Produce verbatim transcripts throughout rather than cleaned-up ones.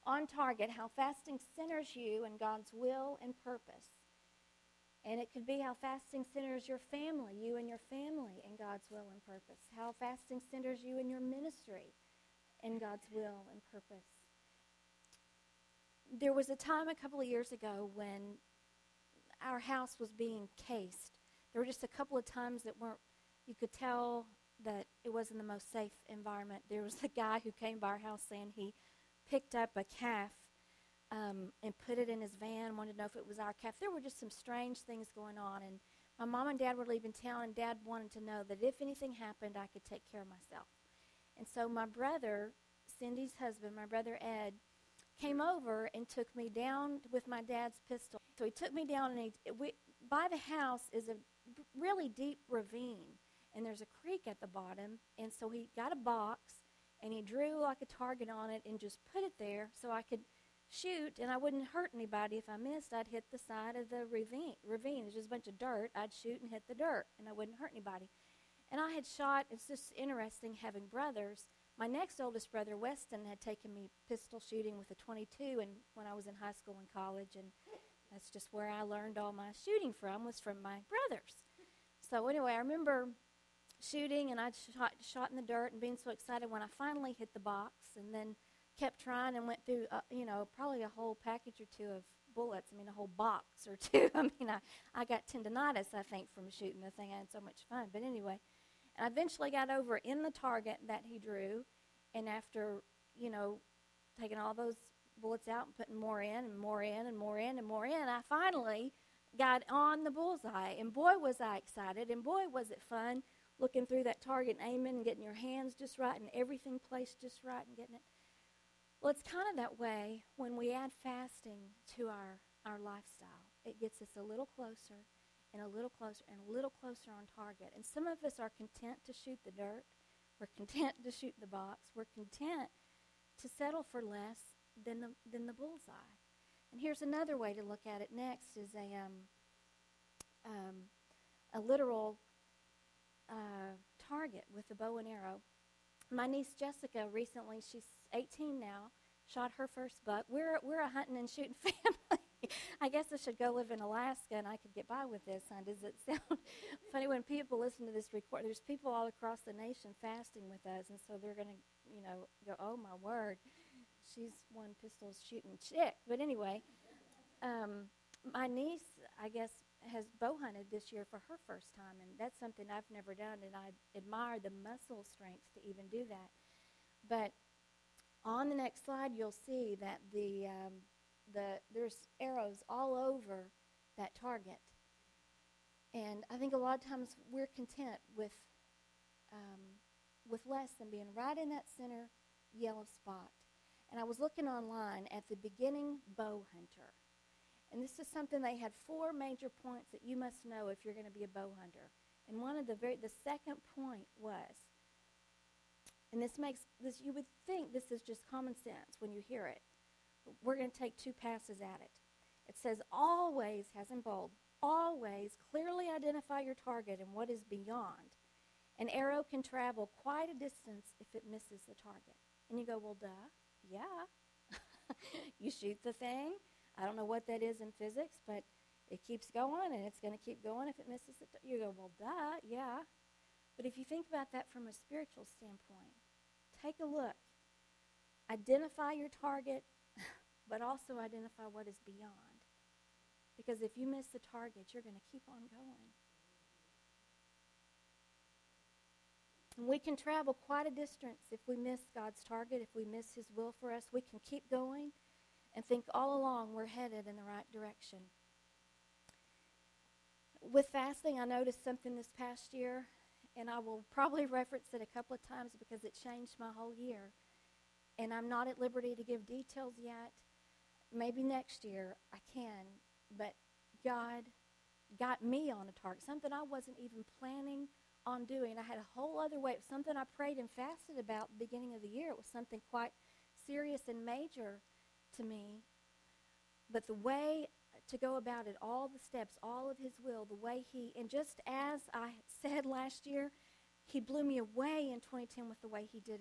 on target, how fasting centers you in God's will and purpose. And it could be how fasting centers your family, you and your family in God's will and purpose. How fasting centers you in your ministry in God's will and purpose. There was a time a couple of years ago when our house was being cased. There were just a couple of times that weren't, you could tell that it wasn't the most safe environment. There was a guy who came by our house saying he picked up a calf um, and put it in his van, wanted to know if it was our calf. There were just some strange things going on, and my mom and dad were leaving town, and Dad wanted to know that if anything happened, I could take care of myself. And so my brother, Cindy's husband, my brother Ed, came over and took me down with my dad's pistol. So he took me down, and he, we, by the house is a really deep ravine, and there's a creek at the bottom, and so he got a box, and he drew like a target on it and just put it there so I could shoot, and I wouldn't hurt anybody. If I missed, I'd hit the side of the ravine. Ravine, it's just a bunch of dirt. I'd shoot and hit the dirt, and I wouldn't hurt anybody. And I had shot. It's just interesting having brothers. My next oldest brother, Weston, had taken me pistol shooting with a twenty-two and when I was in high school and college, and that's just where I learned all my shooting from, was from my brothers. So anyway, I remember shooting, and I shot, shot in the dirt and being so excited when I finally hit the box, and then kept trying and went through, uh, you know, probably a whole package or two of bullets. I mean, a whole box or two. I mean, I, I got tendonitis, I think, from shooting the thing. I had so much fun. But anyway, and I eventually got over in the target that he drew, and after, you know, taking all those bullets out and putting more in and more in and more in and more in, I finally got on the bullseye. And boy, was I excited, and boy, was it fun looking through that target and aiming and getting your hands just right and everything placed just right and getting it. Well, it's kind of that way when we add fasting to our, our lifestyle. It gets us a little closer and a little closer and a little closer on target. And some of us are content to shoot the dirt. We're content to shoot the box. We're content to settle for less than the, than the bullseye. And here's another way to look at it next is a, um, um, a literal uh, target with a bow and arrow. My niece Jessica recently, she's eighteen now, shot her first buck. We're we're a hunting and shooting family. I guess I should go live in Alaska and I could get by with this, huh? Does it sound funny when people listen to this record? There's people all across the nation fasting with us, and so they're going to, you know, go, oh, my word, she's one pistol shooting chick. But anyway, um, my niece, I guess, has bow hunted this year for her first time, and that's something I've never done, and I admire the muscle strength to even do that. But on the next slide, you'll see that the um, the there's arrows all over that target, and I think a lot of times we're content with um, with less than being right in that center yellow spot. And I was looking online at the beginning bow hunter. And this is something they had four major points that you must know if you're going to be a bow hunter. And one of the very, the second point was, and this makes, this you would think this is just common sense when you hear it. But we're going to take two passes at it. It says always, has in bold, always clearly identify your target and what is beyond. An arrow can travel quite a distance if it misses the target. And you go, well, duh, yeah. You shoot the thing. I don't know what that is in physics, but it keeps going, and it's going to keep going if it misses it. You go, well, duh, yeah. But if you think about that from a spiritual standpoint, take a look. Identify your target, but also identify what is beyond. Because if you miss the target, you're going to keep on going. And we can travel quite a distance if we miss God's target, if we miss His will for us. We can keep going and think all along we're headed in the right direction. With fasting, I noticed something this past year, and I will probably reference it a couple of times because it changed my whole year. And I'm not at liberty to give details yet. Maybe next year I can, but God got me on a target, something I wasn't even planning on doing. I had a whole other way, something I prayed and fasted about at the beginning of the year. It was something quite serious and major to me, but the way to go about it, all the steps, all of His will, the way He, and just as I said last year, He blew me away in twenty ten with the way He did it.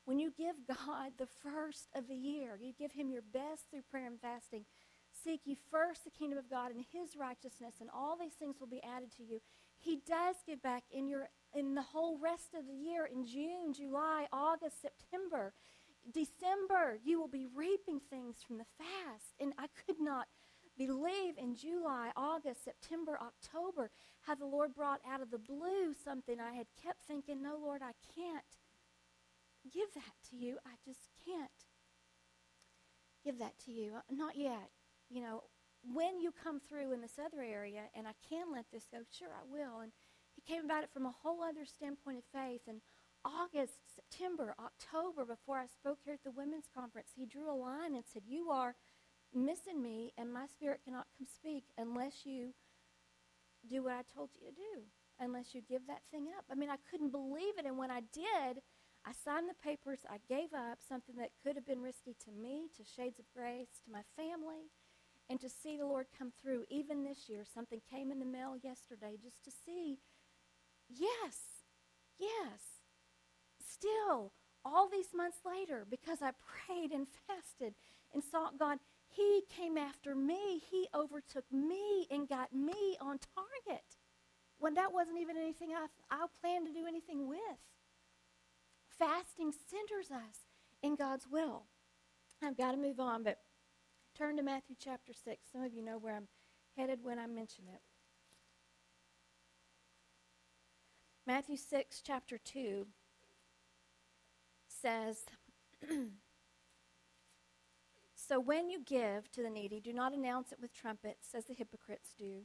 When you give God the first of the year, you give him your best through prayer and fasting. Seek ye first the kingdom of God and his righteousness, and all these things will be added to you. He does give back in your in the whole rest of the year, in June, July, August, September, December. You will be reaping things from the fast. And I could not believe in July, August, September, October, how the Lord brought out of the blue something I had kept thinking, no, Lord, I can't give that to you. I just can't give that to you. Not yet. You know, when you come through in this other area and I can let this go, sure I will. And he came about it from a whole other standpoint of faith. And August, September, October, before I spoke here at the women's conference, he drew a line and said, you are missing me, and my spirit cannot come speak unless you do what I told you to do, unless you give that thing up. I mean, I couldn't believe it. And when I did, I signed the papers. I gave up something that could have been risky to me, to Shades of Grace, to my family, and to see the Lord come through. Even this year, something came in the mail yesterday just to see, yes, yes, still, all these months later, because I prayed and fasted and sought God, he came after me. He overtook me and got me on target when that wasn't even anything I, I planned to do anything with. Fasting centers us in God's will. I've got to move on, but turn to Matthew chapter six. Some of you know where I'm headed when I mention it. Matthew six, chapter two says, so when you give to the needy, do not announce it with trumpets, as the hypocrites do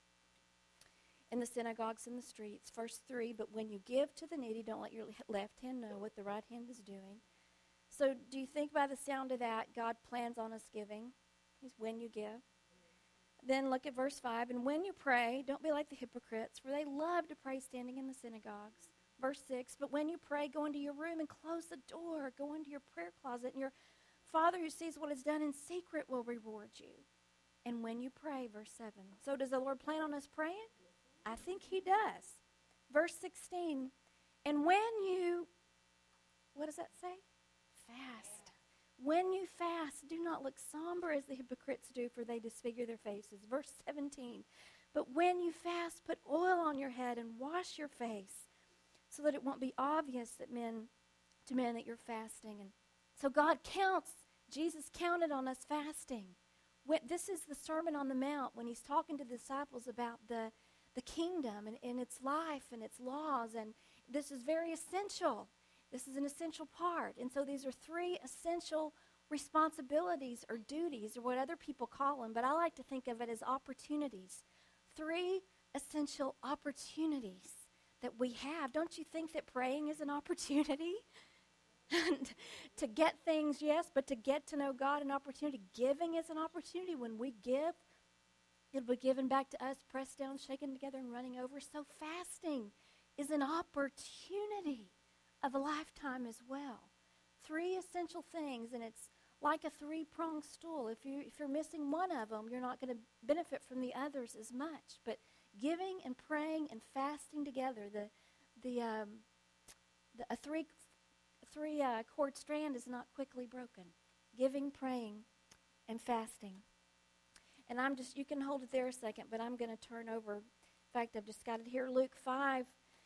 in the synagogues and the streets. Verse three, but when you give to the needy, don't let your left hand know what the right hand is doing. So do you think by the sound of that, God plans on us giving? He's when you give. Then look at verse five, and when you pray, don't be like the hypocrites, for they love to pray standing in the synagogues. Verse six, but when you pray, go into your room and close the door. Go into your prayer closet, and your Father who sees what is done in secret will reward you. And when you pray, verse seven. So does the Lord plan on us praying? I think he does. Verse sixteen, and when you, what does that say? Fast. When you fast, do not look somber as the hypocrites do, for they disfigure their faces. Verse seventeen, but when you fast, put oil on your head and wash your face, so that it won't be obvious that men, to men that you're fasting. And so God counts, Jesus counted on us fasting. When, this is the Sermon on the Mount when he's talking to the disciples about the, the kingdom and, and its life and its laws. And this is very essential. This is an essential part. And so these are three essential responsibilities or duties or what other people call them. But I like to think of it as opportunities. Three essential opportunities that we have. Don't you think that praying is an opportunity? And to get things, yes, but to get to know God, an opportunity. Giving is an opportunity. When we give, it'll be given back to us, pressed down, shaken together, and running over. So fasting is an opportunity of a lifetime as well. Three essential things, and it's like a three-pronged stool. If, you, if you're missing one of them, you're not going to benefit from the others as much. But giving and praying and fasting together, the the, um, the a three three uh, cord strand is not quickly broken. Giving, praying, and fasting. And I'm just, you can hold it there a second, but I'm going to turn over. In fact, I've just got it here. Luke five,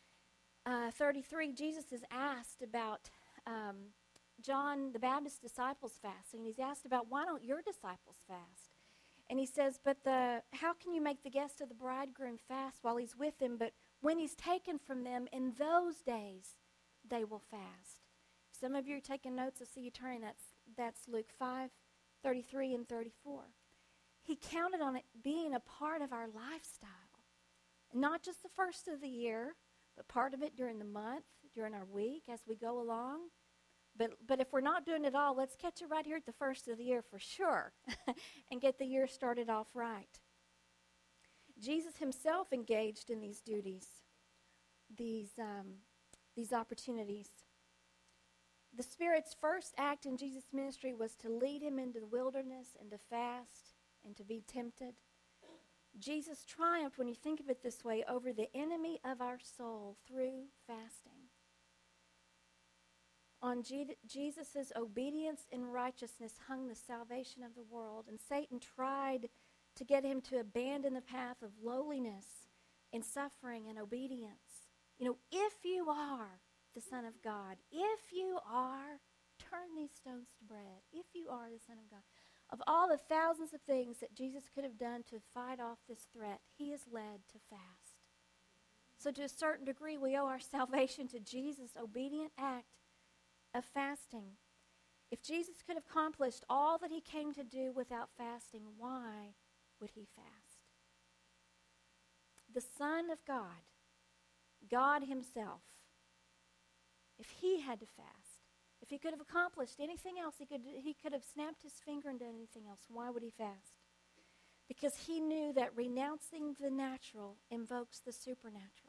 uh, thirty-three, Jesus is asked about um, John the Baptist's disciples fasting. He's asked about, why don't your disciples fast? And he says, but the how can you make the guest of the bridegroom fast while he's with them? But when he's taken from them, in those days, they will fast. Some of you are taking notes. I see you turning. That's, that's Luke five, thirty-three and thirty-four. He counted on it being a part of our lifestyle. Not just the first of the year, but part of it during the month, during our week, as we go along. But but if we're not doing it all, let's catch it right here at the first of the year for sure and get the year started off right. Jesus himself engaged in these duties, these um, these opportunities. The Spirit's first act in Jesus' ministry was to lead him into the wilderness and to fast and to be tempted. Jesus triumphed, when you think of it this way, over the enemy of our soul through fasting. On Je- Jesus' obedience and righteousness hung the salvation of the world. And Satan tried to get him to abandon the path of lowliness and suffering and obedience. You know, if you are the Son of God, if you are, turn these stones to bread. If you are the Son of God. Of all the thousands of things that Jesus could have done to fight off this threat, he is led to fast. So to a certain degree, we owe our salvation to Jesus' obedient act of fasting. If Jesus could have accomplished all that he came to do without fasting, why would he fast? The Son of God, God himself, if he had to fast, if he could have accomplished anything else, he could, he could have snapped his finger and done anything else, why would he fast? Because he knew that renouncing the natural invokes the supernatural.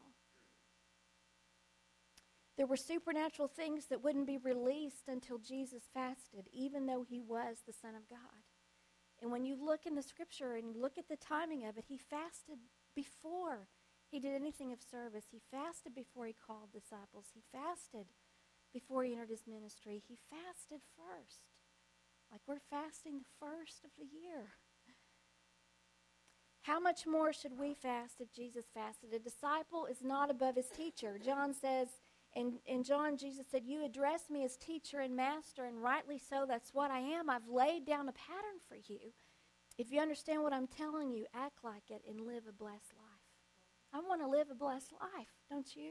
There were supernatural things that wouldn't be released until Jesus fasted, even though he was the Son of God. And when you look in the scripture and you look at the timing of it, he fasted before he did anything of service. He fasted before he called disciples. He fasted before he entered his ministry. He fasted first. Like we're fasting the first of the year. How much more should we fast if Jesus fasted? A disciple is not above his teacher. John says, in, in John, Jesus said, you address me as teacher and master, and rightly so, that's what I am. I've laid down a pattern for you. If you understand what I'm telling you, act like it and live a blessed life. I want to live a blessed life, don't you?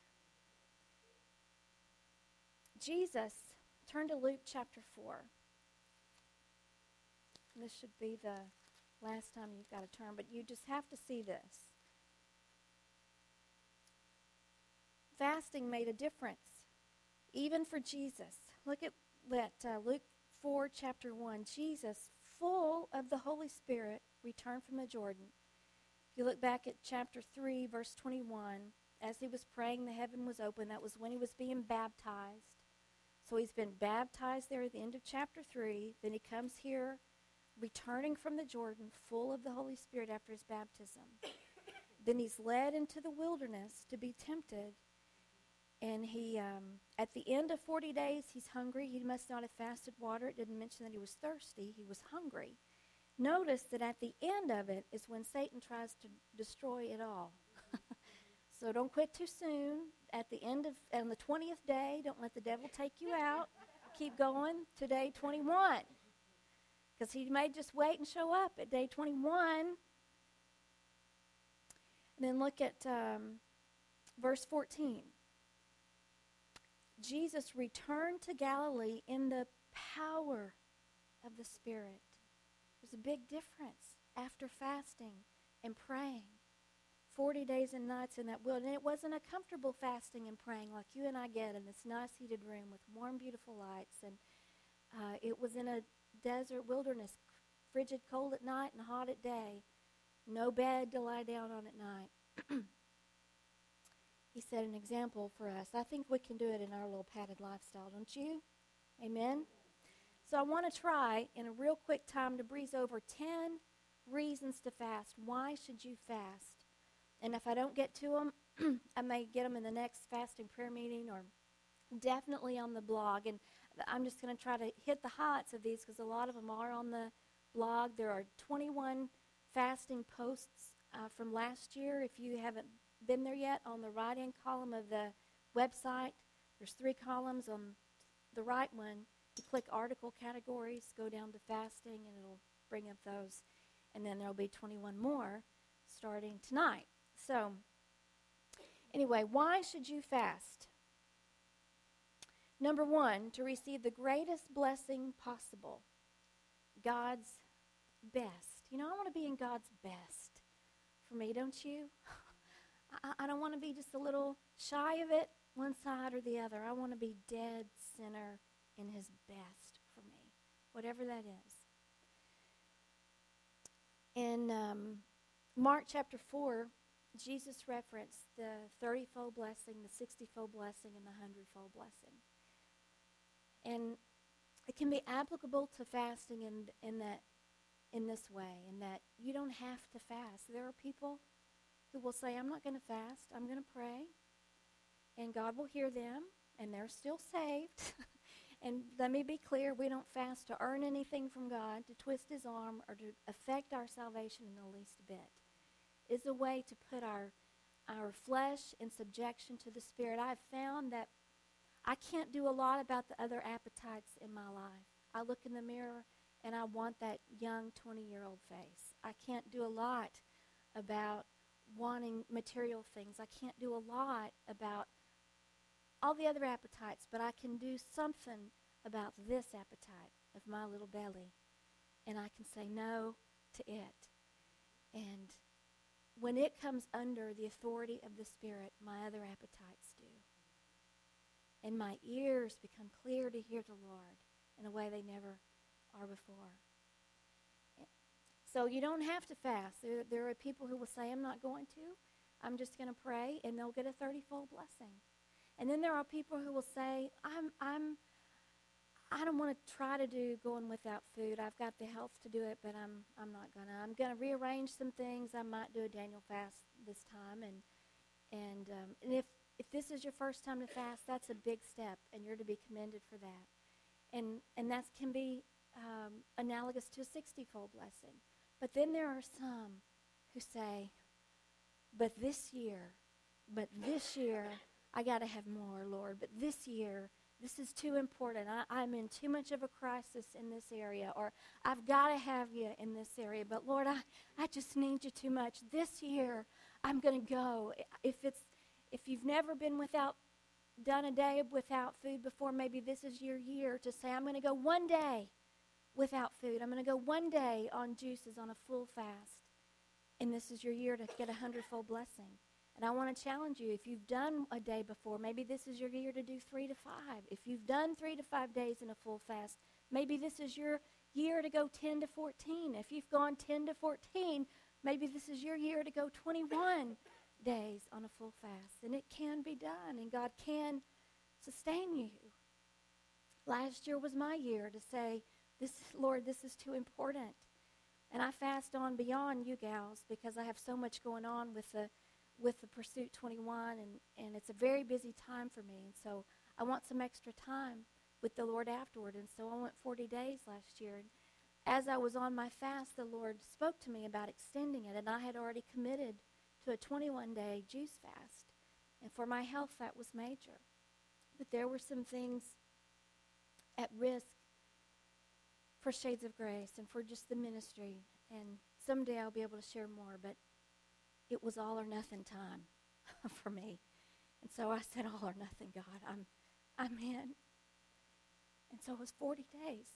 Jesus, turn to Luke chapter four. This should be the last time you've got to turn, but you just have to see this. Fasting made a difference, even for Jesus. Look at that uh, Luke four, chapter one. Jesus, full of the Holy Spirit, returned from the Jordan. If you look back at chapter three, verse twenty-one, as he was praying, the heaven was open. That was when he was being baptized. So he's been baptized there at the end of chapter three. Then he comes here, returning from the Jordan, full of the Holy Spirit after his baptism. Then he's led into the wilderness to be tempted. And he, um, at the end of forty days, he's hungry. He must not have fasted water. It didn't mention that he was thirsty. He was hungry. Notice that at the end of it is when Satan tries to destroy it all. So don't quit too soon. At the end of, on the twentieth day, don't let the devil take you out. Keep going to day twenty-one. Because he may just wait and show up at day twenty-one. And then look at um, verse fourteen. Jesus returned to Galilee in the power of the Spirit. There's a big difference after fasting and praying. Forty days and nights in that wilderness. And it wasn't a comfortable fasting and praying like you and I get in this nice heated room with warm, beautiful lights. And uh, it was in a desert wilderness, frigid cold at night and hot at day. No bed to lie down on at night. He set an example for us. I think we can do it in our little padded lifestyle, don't you? Amen? So I want to try in a real quick time to breeze over ten reasons to fast. Why should you fast? And if I don't get to them, I may get them in the next fasting prayer meeting or definitely on the blog. And I'm just going to try to hit the highlights of these because a lot of them are on the blog. There are twenty-one fasting posts uh, from last year. If you haven't been there yet, on the right-hand column of the website, there's three columns. On the right one, you click article categories, go down to fasting, and it'll bring up those. And then there'll be twenty-one more starting tonight. So, anyway, why should you fast? Number one, to receive the greatest blessing possible, God's best. You know, I want to be in God's best for me, don't you? I, I don't want to be just a little shy of it, one side or the other. I want to be dead center in his best for me, whatever that is. In um, Mark chapter four, Jesus referenced the thirty-fold blessing, the sixty-fold blessing, and the one hundred-fold blessing. And it can be applicable to fasting in, in, that, in this way, in that you don't have to fast. There are people who will say, I'm not going to fast, I'm going to pray, and God will hear them, and they're still saved. And let me be clear, we don't fast to earn anything from God, to twist his arm, or to affect our salvation in the least bit. It's a way to put our our flesh in subjection to the Spirit. I've found that I can't do a lot about the other appetites in my life. I look in the mirror and I want that young twenty-year-old face. I can't do a lot about wanting material things. I can't do a lot about all the other appetites, but I can do something about this appetite of my little belly. And I can say no to it. And when it comes under the authority of the Spirit, my other appetites do. And my ears become clear to hear the Lord in a way they never are before. So you don't have to fast. There, there are people who will say, I'm not going to. I'm just going to pray, and they'll get a thirty-fold blessing. And then there are people who will say, I'm, I'm, I don't want to try to do going without food. I've got the health to do it, but I'm, I'm not going to. I'm going to rearrange some things. I might do a Daniel fast this time. And, and, um, and if, if this is your first time to fast, that's a big step, and you're to be commended for that. And, and that can be um, analogous to a sixty-fold blessing. But then there are some who say, but this year, but this year, I got to have more, Lord. But this year, this is too important. I, I'm in too much of a crisis in this area. Or I've got to have you in this area. But, Lord, I, I just need you too much. This year, I'm going to go. If it's if you've never been without, done a day without food before, maybe this is your year to say, I'm going to go one day without food. I'm going to go one day on juices on a full fast. And this is your year to get a hundredfold blessing. And I want to challenge you, if you've done a day before, maybe this is your year to do three to five. If you've done three to five days in a full fast, maybe this is your year to go ten to fourteen. If you've gone ten to fourteen, maybe this is your year to go twenty-one days on a full fast. And it can be done, and God can sustain you. Last year was my year to say, "This, Lord, this is too important." And I fast on beyond you gals because I have so much going on with the with the Pursuit twenty-one, and, and it's a very busy time for me. And so I want some extra time with the Lord afterward. And so I went forty days last year. And as I was on my fast, the Lord spoke to me about extending it. And I had already committed to a twenty-one day juice fast. And for my health, that was major. But there were some things at risk for Shades of Grace and for just the ministry. And someday I'll be able to share more. But it was all or nothing time for me. And so I said, all or nothing, God. I'm I'm in. And so it was forty days.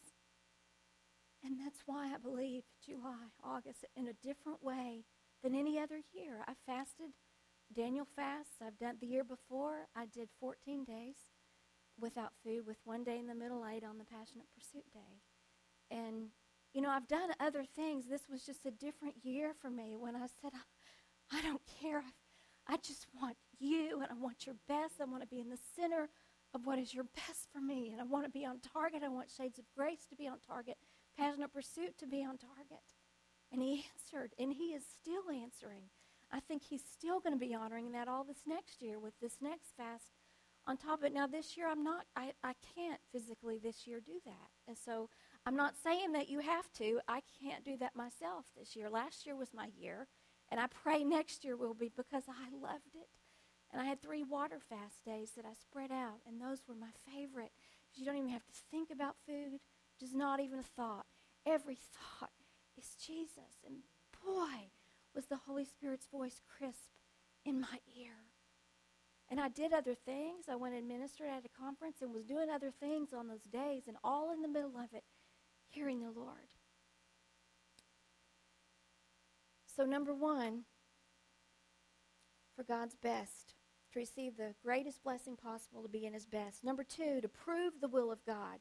And that's why I believe July, August, in a different way than any other year. I fasted Daniel fasts. I've done the year before. I did fourteen days without food, with one day in the middle, eight on the Passionate Pursuit Day. And, you know, I've done other things. This was just a different year for me when I said, I don't care. I just want you, and I want your best. I want to be in the center of what is your best for me, and I want to be on target. I want Shades of Grace to be on target, Passionate Pursuit to be on target. And he answered, and he is still answering. I think he's still going to be honoring that all this next year with this next fast on top of it. Now, this year, I'm not, I, I can't physically this year do that. And so I'm not saying that you have to. I can't do that myself this year. Last year was my year. And I pray next year will be, because I loved it. And I had three water fast days that I spread out, and those were my favorite. You don't even have to think about food, just not even a thought. Every thought is Jesus. And boy, was the Holy Spirit's voice crisp in my ear. And I did other things. I went and ministered at a conference and was doing other things on those days, and all in the middle of it, hearing the Lord. So number one, for God's best, to receive the greatest blessing possible, to be in his best. Number two, to prove the will of God.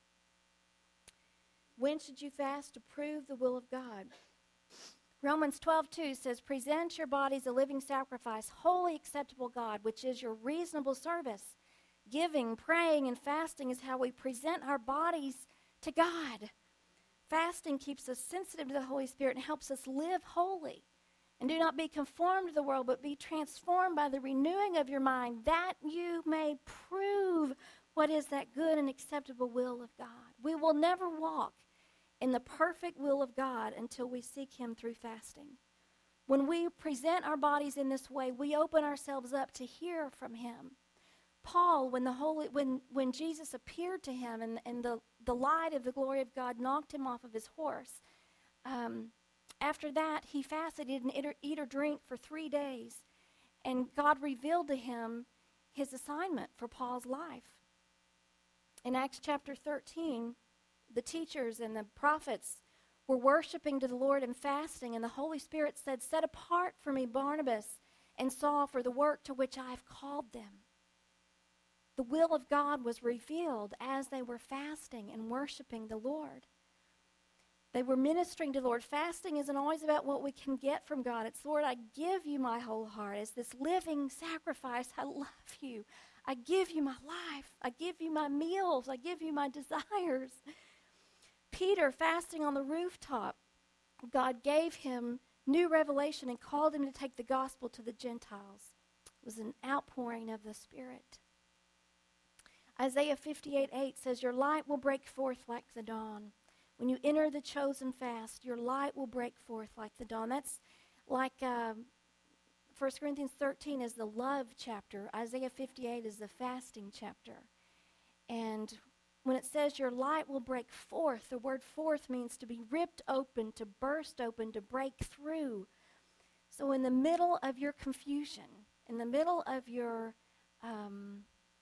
When should you fast? To prove the will of God. Romans twelve two says, present your bodies a living sacrifice, wholly acceptable God, which is your reasonable service. Giving, praying, and fasting is how we present our bodies to God. Fasting keeps us sensitive to the Holy Spirit and helps us live holy. And do not be conformed to the world, but be transformed by the renewing of your mind, that you may prove what is that good and acceptable will of God. We will never walk in the perfect will of God until we seek him through fasting. When we present our bodies in this way, we open ourselves up to hear from him. Paul, when the Holy, when when Jesus appeared to him and, and the, the light of the glory of God knocked him off of his horse, um, after that he fasted, he didn't eat or, eat or drink for three days. And God revealed to him his assignment for Paul's life. In Acts chapter thirteen, the teachers and the prophets were worshiping to the Lord and fasting, and the Holy Spirit said, "Set apart for me Barnabas and Saul for the work to which I have called them." The will of God was revealed as they were fasting and worshiping the Lord. They were ministering to the Lord. Fasting isn't always about what we can get from God. It's, "Lord, I give you my whole heart as this living sacrifice. I love you. I give you my life. I give you my meals. I give you my desires." Peter, fasting on the rooftop, God gave him new revelation and called him to take the gospel to the Gentiles. It was an outpouring of the Spirit. Isaiah fifty-eight eight says, "Your light will break forth like the dawn. When you enter the chosen fast, your light will break forth like the dawn." That's like um, First Corinthians thirteen is the love chapter. Isaiah fifty-eight is the fasting chapter. And when it says your light will break forth, the word forth means to be ripped open, to burst open, to break through. So in the middle of your confusion, in the middle of your um,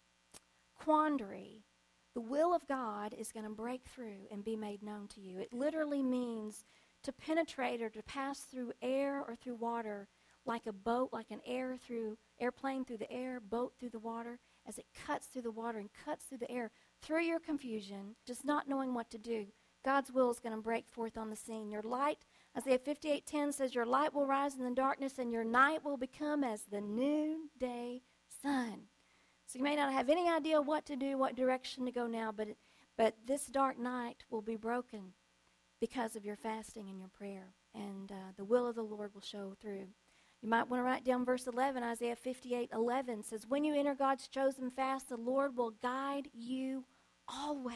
quandary, the will of God is going to break through and be made known to you. It literally means to penetrate or to pass through air or through water, like a boat, like an air through airplane through the air, boat through the water, as it cuts through the water and cuts through the air. Through your confusion, just not knowing what to do, God's will is going to break forth on the scene. Your light, Isaiah fifty-eight ten says, "Your light will rise in the darkness, and your night will become as the noonday sun." So you may not have any idea what to do, what direction to go now, but it, but this dark night will be broken because of your fasting and your prayer, and uh, the will of the Lord will show through. You might want to write down verse eleven. Isaiah fifty-eight eleven says, "When you enter God's chosen fast, the Lord will guide you always."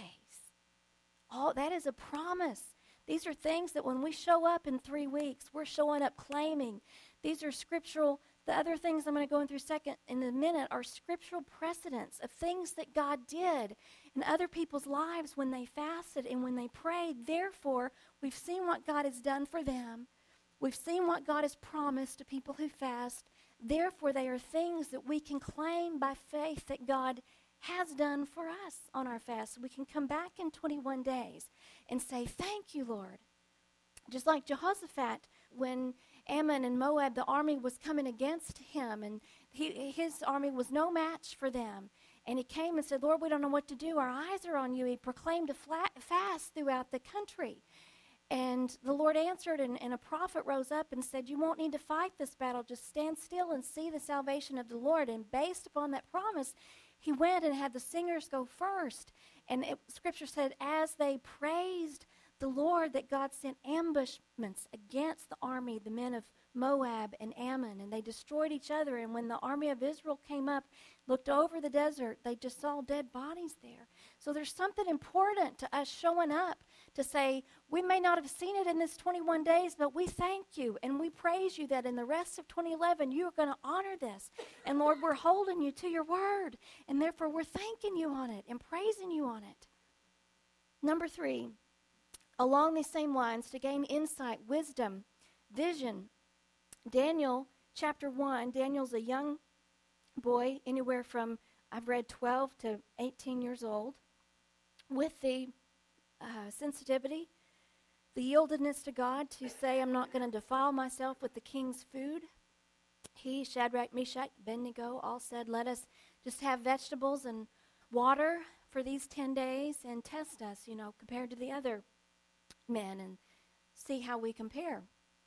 All that is a promise. These are things that when we show up in three weeks, we're showing up claiming. These are scriptural. The other things I'm going to go in through second in a minute are scriptural precedents of things that God did in other people's lives when they fasted and when they prayed. Therefore, we've seen what God has done for them. We've seen what God has promised to people who fast. Therefore, they are things that we can claim by faith that God has done for us on our fast. We can come back in twenty-one days and say, "Thank you, Lord." Just like Jehoshaphat, when Ammon and Moab, the army was coming against him, and he, his army was no match for them. And he came and said, "Lord, we don't know what to do. Our eyes are on you." He proclaimed a flat fast throughout the country. And the Lord answered, and, and a prophet rose up and said, "You won't need to fight this battle. Just stand still and see the salvation of the Lord." And based upon that promise, he went and had the singers go first. And it, Scripture said, as they praised the Lord, that God sent ambushments against the army, the men of Moab and Ammon, and they destroyed each other. And when the army of Israel came up, looked over the desert, they just saw dead bodies there. So there's something important to us showing up to say, we may not have seen it in this twenty-one days, but we thank you and we praise you that in the rest of twenty eleven, you are going to honor this. And Lord, we're holding you to your word, and therefore we're thanking you on it and praising you on it. Number three, along these same lines, to gain insight, wisdom, vision, Daniel chapter one, Daniel's a young boy, anywhere from, I've read twelve to eighteen years old, with the uh, sensitivity, the yieldedness to God to say, I'm not going to defile myself with the king's food. He, Shadrach, Meshach, Abednego, all said, let us just have vegetables and water for these ten days and test us, you know, compared to the other men, and see how we compare.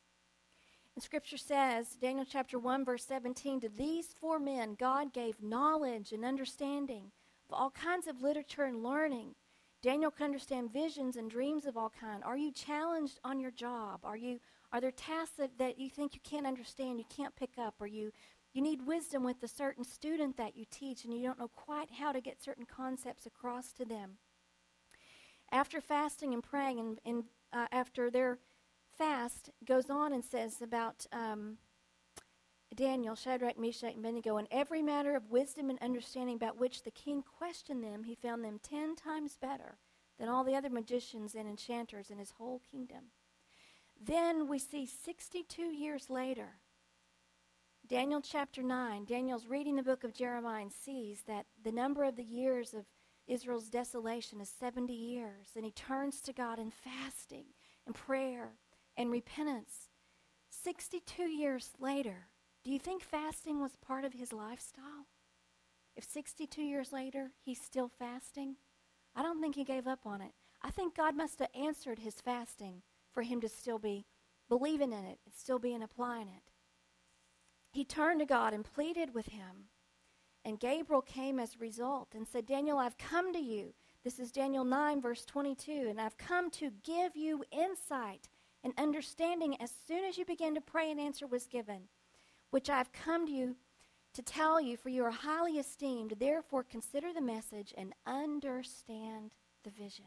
And Scripture says, Daniel chapter one, verse seventeen, to these four men God gave knowledge and understanding of all kinds of literature and learning. Daniel could understand visions and dreams of all kinds. Are you challenged on your job? Are you Are there tasks that, that you think you can't understand, you can't pick up, or you, you need wisdom with a certain student that you teach and you don't know quite how to get certain concepts across to them? After fasting and praying, and, and uh, after their fast, goes on and says about um, Daniel, Shadrach, Meshach, and Abednego, in every matter of wisdom and understanding about which the king questioned them, he found them ten times better than all the other magicians and enchanters in his whole kingdom. Then we see sixty-two years later, Daniel chapter nine, Daniel's reading the book of Jeremiah and sees that the number of the years of Israel's desolation is seventy years, and he turns to God in fasting and prayer and repentance. sixty-two years later, do you think fasting was part of his lifestyle? If sixty-two years later he's still fasting, I don't think he gave up on it. I think God must have answered his fasting for him to still be believing in it and still being applying it. He turned to God and pleaded with him. And Gabriel came as a result and said, Daniel, I've come to you. This is Daniel nine, verse twenty-two. And I've come to give you insight and understanding as soon as you begin to pray and answer was given, which I've come to you to tell you, for you are highly esteemed. Therefore, consider the message and understand the vision.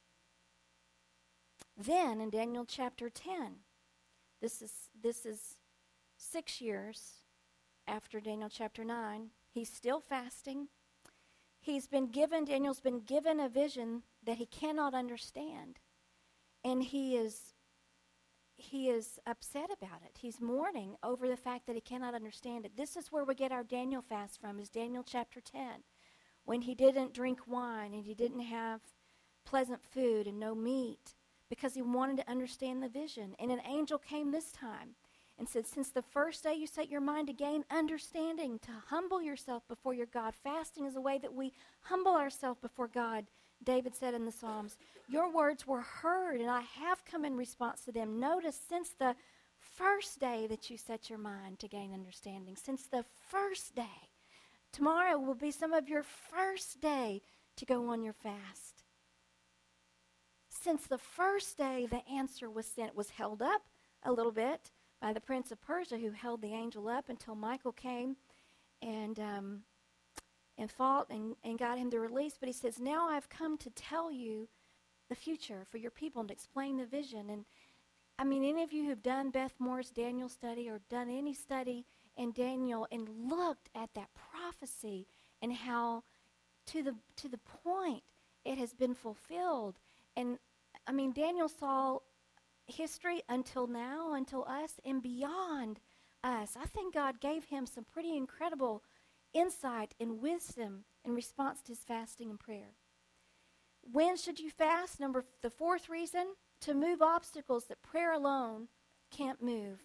Then in Daniel chapter ten, this is this is six years after Daniel chapter nine, he's still fasting. He's been given, Daniel's been given a vision that he cannot understand. And he is he is upset about it. He's mourning over the fact that he cannot understand it. This is where we get our Daniel fast from, is Daniel chapter ten, when he didn't drink wine and he didn't have pleasant food and no meat, because he wanted to understand the vision. And an angel came this time and said, since the first day you set your mind to gain understanding, to humble yourself before your God. Fasting is a way that we humble ourselves before God. David said in the Psalms, your words were heard, and I have come in response to them. Notice, since the first day that you set your mind to gain understanding, since the first day, tomorrow will be some of your first day to go on your fast. Since the first day the answer was sent, it was held up a little bit by the prince of Persia, who held the angel up until Michael came and um, and fought and, and got him the release. But he says, now I've come to tell you the future for your people and to explain the vision. And I mean, any of you who've done Beth Moore's Daniel study or done any study in Daniel and looked at that prophecy and how to the to the point it has been fulfilled. And I mean, Daniel saw history until now, until us, and beyond us. I think God gave him some pretty incredible insight and wisdom in response to his fasting and prayer. When should you fast? Number the fourth reason, to move obstacles that prayer alone can't move.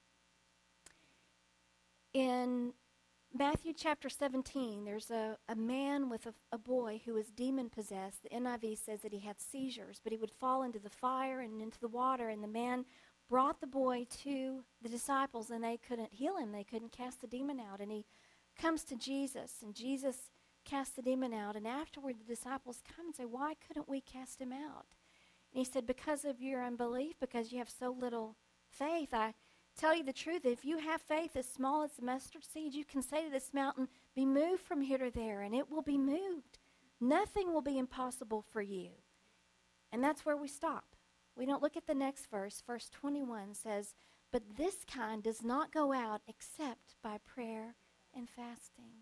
In Matthew chapter seventeen, there's a, a man with a, a boy who is demon-possessed. The N I V says that he had seizures, but he would fall into the fire and into the water, and the man brought the boy to the disciples, and they couldn't heal him. They couldn't cast the demon out, and he comes to Jesus, and Jesus casts the demon out, and afterward the disciples come and say, why couldn't we cast him out? And he said, because of your unbelief, because you have so little faith. I tell you the truth, if you have faith as small as a mustard seed, you can say to this mountain, be moved from here to there, and it will be moved. Nothing will be impossible for you. And that's where we stop. We don't look at the next verse. Verse twenty-one says, but this kind does not go out except by prayer and fasting.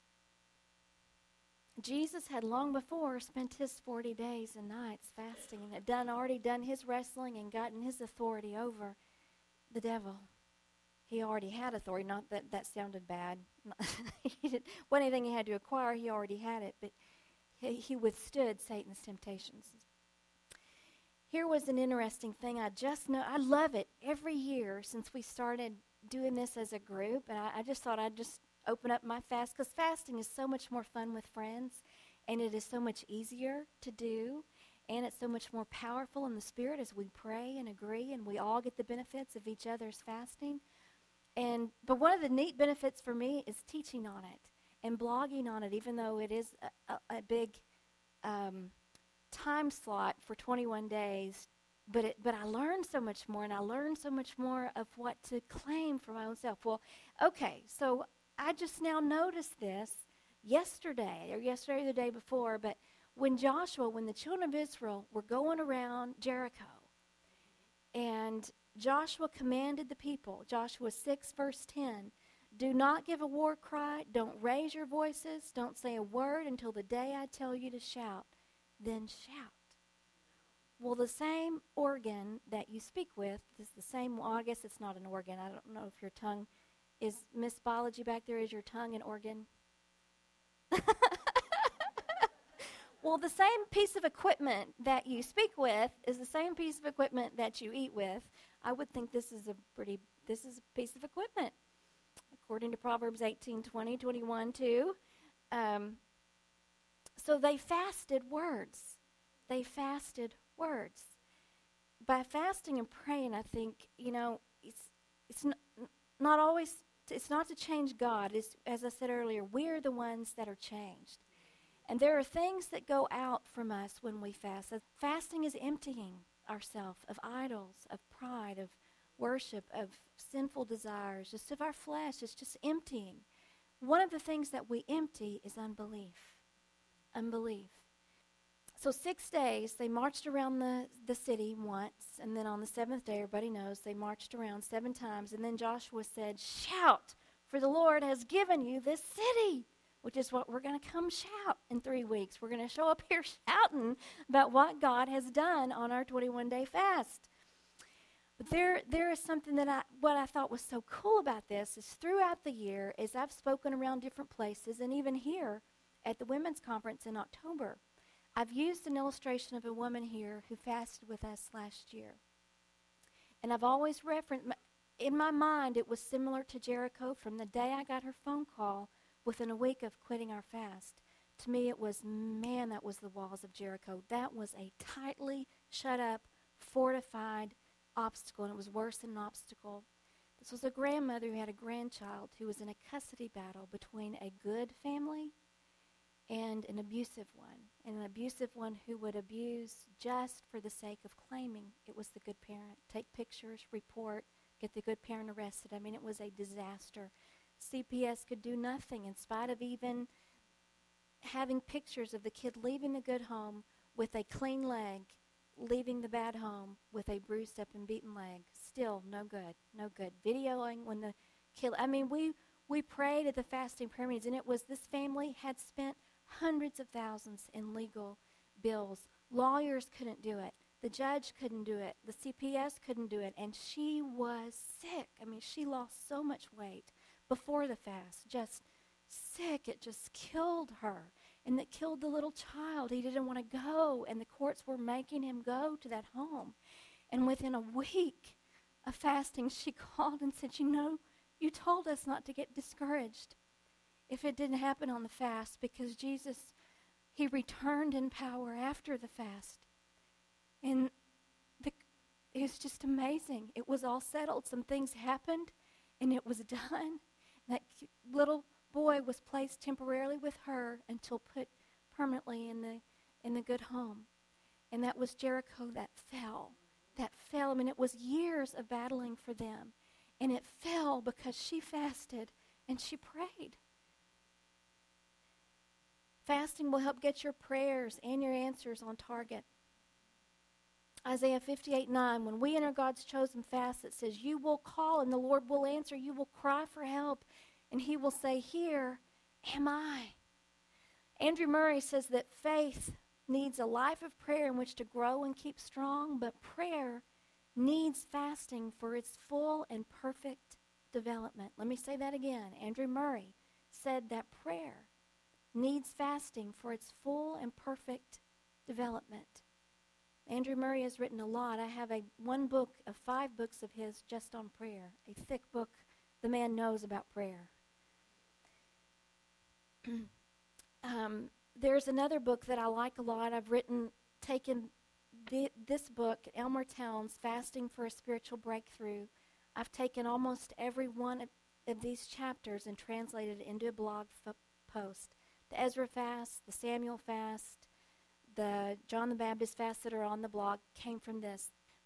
Jesus had long before spent his forty days and nights fasting and had done already done his wrestling and gotten his authority over the devil. He already had authority. Not that that sounded bad. He didn't, wasn't anything he had to acquire. He already had it. But he, he withstood Satan's temptations. Here was an interesting thing. I just know, I love it every year since we started doing this as a group. And I, I just thought I'd just open up my fast, because fasting is so much more fun with friends. And it is so much easier to do. And it's so much more powerful in the spirit as we pray and agree, and we all get the benefits of each other's fasting. And but one of the neat benefits for me is teaching on it and blogging on it, even though it is a, a, a big um, time slot for twenty-one days But it, but I learned so much more, and I learned so much more of what to claim for my own self. Well, okay, so I just now noticed this yesterday, or yesterday or the day before, but when Joshua, when the children of Israel were going around Jericho, and Joshua commanded the people, Joshua six, verse ten, do not give a war cry, don't raise your voices, don't say a word until the day I tell you to shout, then shout. Well, the same organ that you speak with is the same, well, I guess it's not an organ. I don't know if your tongue is, Miss Biology back there, is your tongue an organ? Well, the same piece of equipment that you speak with is the same piece of equipment that you eat with. I would think this is a pretty, this is a piece of equipment, according to Proverbs eighteen, twenty, twenty-one, two. Um, so they fasted words. They fasted words. By fasting and praying, I think, you know, it's it's not, not always, it's not to change God. It's, as I said earlier, we're the ones that are changed. And there are things that go out from us when we fast. Fasting is emptying ourselves of idols, of pride, of worship, of sinful desires, just of our flesh. It's just emptying. One of the things that we empty is unbelief. Unbelief. So six days, they marched around the, the city once, and then on the seventh day, everybody knows, they marched around seven times, and then Joshua said, shout, for the Lord has given you this city, which is what we're going to come shout in three weeks. We're going to show up here shouting about what God has done on our twenty-one day fast. But there, there is something that I, what I thought was so cool about this is throughout the year, as I've spoken around different places, and even here at the women's conference in October, I've used an illustration of a woman here who fasted with us last year. And I've always referenced, in my mind, it was similar to Jericho. From the day I got her phone call, within a week of quitting our fast, to me it was, man, that was the walls of Jericho. That was a tightly shut up, fortified obstacle, and it was worse than an obstacle. This was a grandmother who had a grandchild who was in a custody battle between a good family and an abusive one, and an abusive one who would abuse just for the sake of claiming it was the good parent. Take pictures, report, get the good parent arrested. I mean, it was a disaster. C P S could do nothing in spite of even having pictures of the kid leaving the good home with a clean leg, leaving the bad home with a bruised up and beaten leg. Still no good, no good. Videoing when the kid, I mean, we, we prayed at the fasting prayer meetings, and it was this family had spent hundreds of thousands in legal bills. Lawyers couldn't do it. The judge couldn't do it. The C P S couldn't do it. And she was sick. I mean, she lost so much weight before the fast. Just sick. It just killed her. And it killed the little child. He didn't want to go. And the courts were making him go to that home. And within a week of fasting, she called and said, you know, you told us not to get discouraged if it didn't happen on the fast, because Jesus, he returned in power after the fast. And the, it was just amazing. It was all settled. Some things happened, and it was done. That little boy was placed temporarily with her until put permanently in the in the good home. And that was Jericho that fell. That fell. I mean, it was years of battling for them. And it fell because she fasted and she prayed. Fasting will help get your prayers and your answers on target. Isaiah fifty-eight nine, when we enter God's chosen fast, it says, you will call and the Lord will answer. You will cry for help and he will say, here am I. Andrew Murray says that faith needs a life of prayer in which to grow and keep strong, but prayer needs fasting for its full and perfect development. Let me say that again. Andrew Murray said that prayer needs fasting for its full and perfect development. Andrew Murray has written a lot. I have a one book of five books of his just on prayer, a thick book. The man knows about prayer. um, there's another book that I like a lot. I've written, taken the, this book, Elmer Towns, Fasting for a Spiritual Breakthrough. I've taken almost every one of, of these chapters and translated it into a blog f- post. The Ezra fast, the Samuel fast, the John the Baptist fast that are on the blog came from this.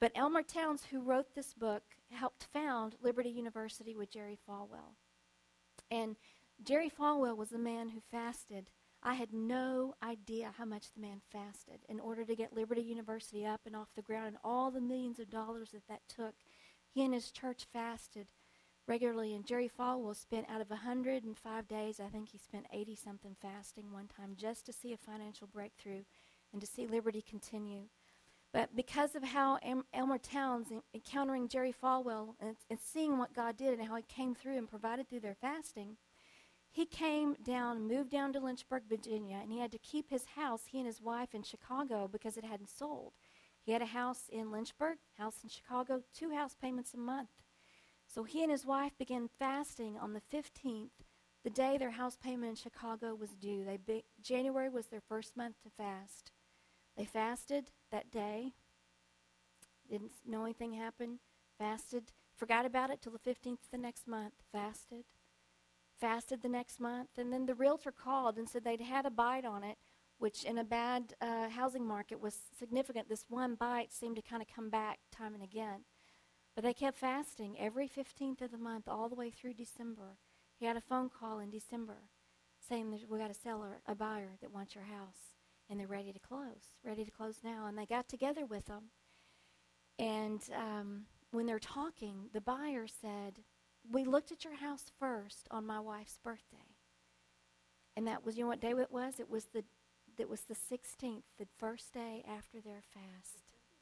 But Elmer Towns, who wrote this book, helped found Liberty University with Jerry Falwell. And Jerry Falwell was the man who fasted. I had no idea how much the man fasted in order to get Liberty University up and off the ground and all the millions of dollars that that took. He and his church fasted regularly, and Jerry Falwell spent, out of one hundred five days, I think he spent eighty-something fasting one time just to see a financial breakthrough and to see Liberty continue. But because of how em- Elmer Towns, en- encountering Jerry Falwell and, and seeing what God did and how he came through and provided through their fasting, he came down, moved down to Lynchburg, Virginia, and he had to keep his house, he and his wife, in Chicago because it hadn't sold. He had a house in Lynchburg, house in Chicago, two house payments a month. So he and his wife began fasting on the fifteenth, the day their house payment in Chicago was due. They be- January was their first month to fast. They fasted that day, didn't know anything happened, fasted, forgot about it till the fifteenth of the next month, fasted, fasted the next month, and then the realtor called and said they'd had a bite on it, which in a bad uh, housing market was significant. This one bite seemed to kind of come back time and again. But they kept fasting every fifteenth of the month all the way through December. He had a phone call in December saying that we got a seller, a buyer that wants your house, and they're ready to close, ready to close now. And they got together with them. And um, when they're talking, the buyer said, we looked at your house first on my wife's birthday. And that was, you know what day it was? It was the, it was the sixteenth, the first day after their fast.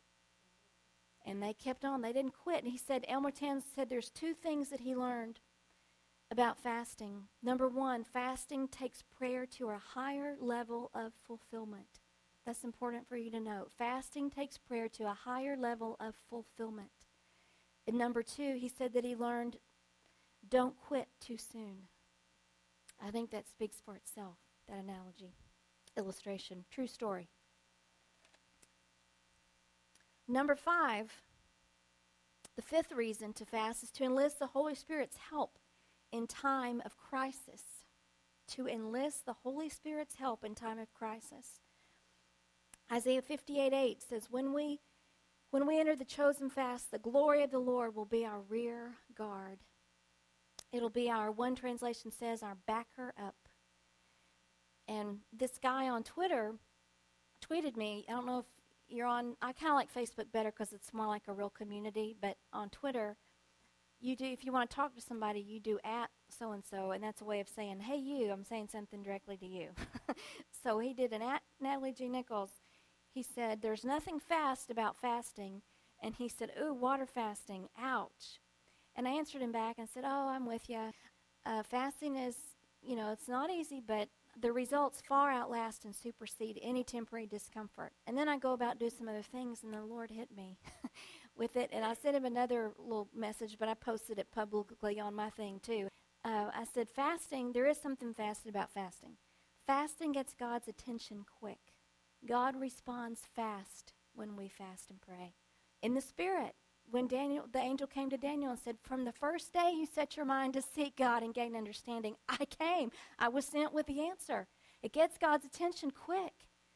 And they kept on. They didn't quit. And he said, Elmer Towns said there's two things that he learned about fasting. Number one, fasting takes prayer to a higher level of fulfillment. That's important for you to know. Fasting takes prayer to a higher level of fulfillment. And number two, he said that he learned, don't quit too soon. I think that speaks for itself, that analogy, illustration, true story. Number five, the fifth reason to fast is to enlist the Holy Spirit's help in time of crisis. To enlist the Holy Spirit's help in time of crisis. Isaiah fifty-eight eight says, when we, when we enter the chosen fast, the glory of the Lord will be our rear guard. It'll be our, one translation says, our backer up. And this guy on Twitter tweeted me, I don't know if you're on, I kind of like Facebook better because it's more like a real community, but on Twitter, you do, if you want to talk to somebody, you do at so-and-so, and that's a way of saying, hey, you, I'm saying something directly to you. So he did an at Natalie G. Nichols. He said, there's nothing fast about fasting, and he said, ooh, water fasting, ouch. And I answered him back and said, oh, I'm with you. Uh, fasting is, you know, it's not easy, but the results far outlast and supersede any temporary discomfort. And then I go about do some other things, and the Lord hit me with it. And I sent him another little message, but I posted it publicly on my thing too. Uh, I said, fasting, there is something fast about fasting. Fasting gets God's attention quick. God responds fast when we fast and pray. In the Spirit, when Daniel, the angel came to Daniel and said, from the first day you set your mind to seek God and gain understanding, I came. I was sent with the answer. It gets God's attention quick.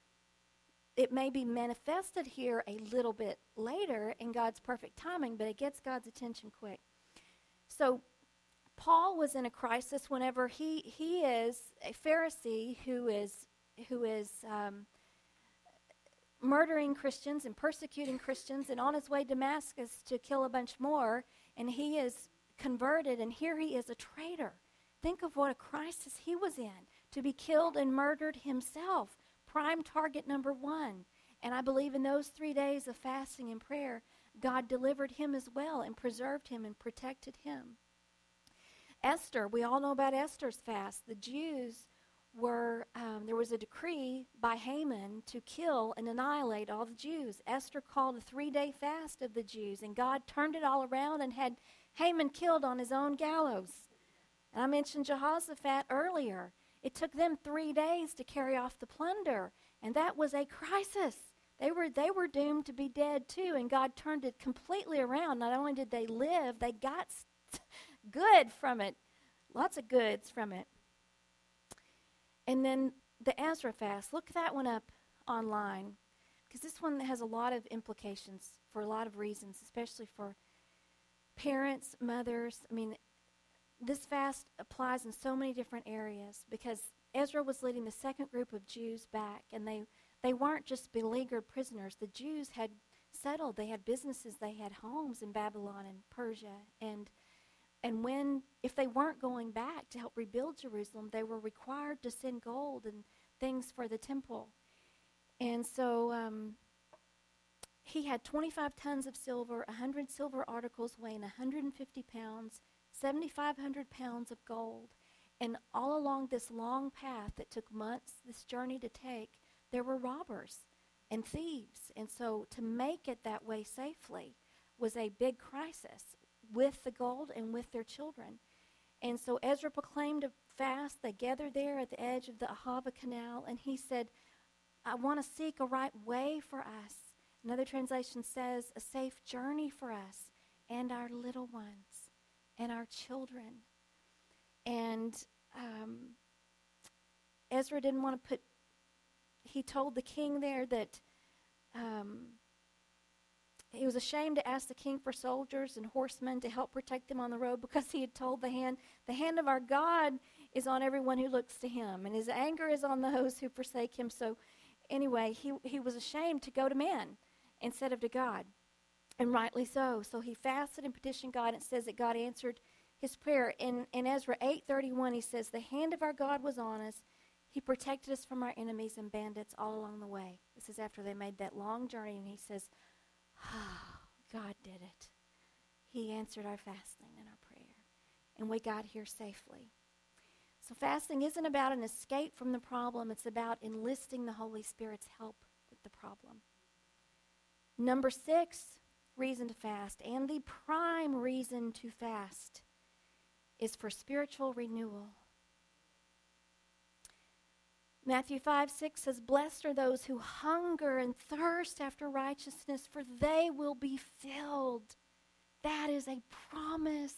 It may be manifested here a little bit later in God's perfect timing, but it gets God's attention quick. So Paul was in a crisis whenever he, he is a Pharisee who is, who is um, murdering Christians and persecuting Christians and on his way to Damascus to kill a bunch more, and he is converted, and here he is a traitor. Think of what a crisis he was in, to be killed and murdered himself, prime target number one. And I believe in those three days of fasting and prayer, God delivered him as well and preserved him and protected him. Esther, we all know about Esther's fast. The Jews were, um, there was a decree by Haman to kill and annihilate all the Jews. Esther called a three-day fast of the Jews, and God turned it all around and had Haman killed on his own gallows. And I mentioned Jehoshaphat earlier. It took them three days to carry off the plunder, and that was a crisis. They were, they were doomed to be dead too, and God turned it completely around. Not only did they live, they got good from it, lots of goods from it. And then the Ezra fast, look that one up online. because this one has a lot of implications for a lot of reasons, especially for parents, mothers. I mean, this fast applies in so many different areas because Ezra was leading the second group of Jews back, and they, they weren't just beleaguered prisoners. The Jews had settled. They had businesses. They had homes in Babylon and Persia. And and when, if they weren't going back to help rebuild Jerusalem, they were required to send gold and things for the temple. And so um, he had twenty-five tons of silver, one hundred silver articles weighing one hundred fifty pounds, seven thousand five hundred pounds of gold. And all along this long path that took months, this journey to take, there were robbers and thieves. And so to make it that way safely was a big crisis with the gold and with their children. And so Ezra proclaimed a fast. They gathered there at the edge of the Ahava Canal, and he said, I want to seek a right way for us. Another translation says, a safe journey for us and our little ones and our children. And um, Ezra didn't want to put, he told the king there that um, he was ashamed to ask the king for soldiers and horsemen to help protect them on the road because he had told the hand, the hand of our God is on everyone who looks to him, and his anger is on those who forsake him. So anyway, he, he was ashamed to go to man instead of to God, and rightly so. So he fasted and petitioned God, and it says that God answered his prayer. In, in Ezra eight thirty-one, he says, the hand of our God was on us. He protected us from our enemies and bandits all along the way. This is after they made that long journey, and he says, oh, God did it. He answered our fasting and our prayer, and we got here safely. So fasting isn't about an escape from the problem. It's about enlisting the Holy Spirit's help with the problem. Number six, reason to fast, and the prime reason to fast, is for spiritual renewal. Matthew five six says, blessed are those who hunger and thirst after righteousness, for they will be filled. That is a promise.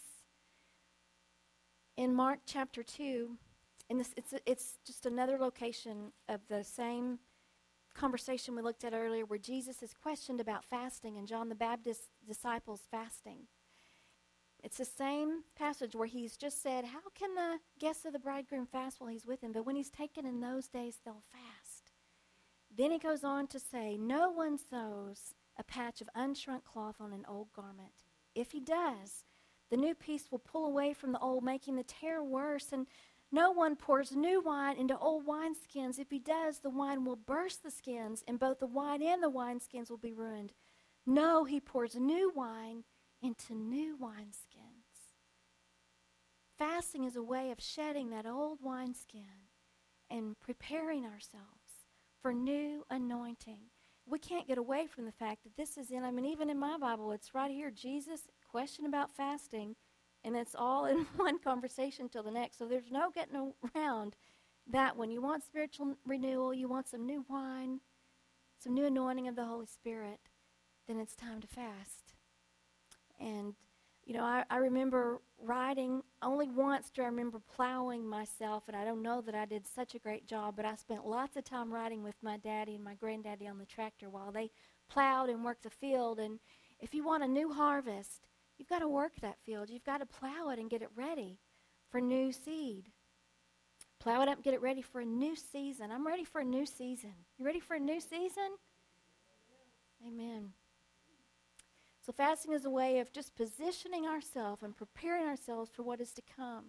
In Mark chapter two, and this, it's, it's just another location of the same conversation we looked at earlier where Jesus is questioned about fasting and John the Baptist's disciples fasting. It's the same passage where he's just said, how can the guests of the bridegroom fast while he's with him? But when he's taken in those days, they'll fast. Then he goes on to say, no one sews a patch of unshrunk cloth on an old garment. If he does, the new piece will pull away from the old, making the tear worse. And no one pours new wine into old wineskins. If he does, the wine will burst the skins, and both the wine and the wineskins will be ruined. No, he pours new wine into new wineskins. Fasting is a way of shedding that old wineskin and preparing ourselves for new anointing. We can't get away from the fact that this is in, I mean, even in my Bible, it's right here, Jesus, question about fasting, and it's all in one conversation till the next. So there's no getting around that one. You want spiritual renewal, you want some new wine, some new anointing of the Holy Spirit, then it's time to fast. And, you know, I, I remember riding, only once do I remember plowing myself, and I don't know that I did such a great job, but I spent lots of time riding with my daddy and my granddaddy on the tractor while they plowed and worked the field. And if you want a new harvest, you've got to work that field. You've got to plow it and get it ready for new seed. Plow it up and get it ready for a new season. I'm ready for a new season. You ready for a new season? Amen. So fasting is a way of just positioning ourselves and preparing ourselves for what is to come.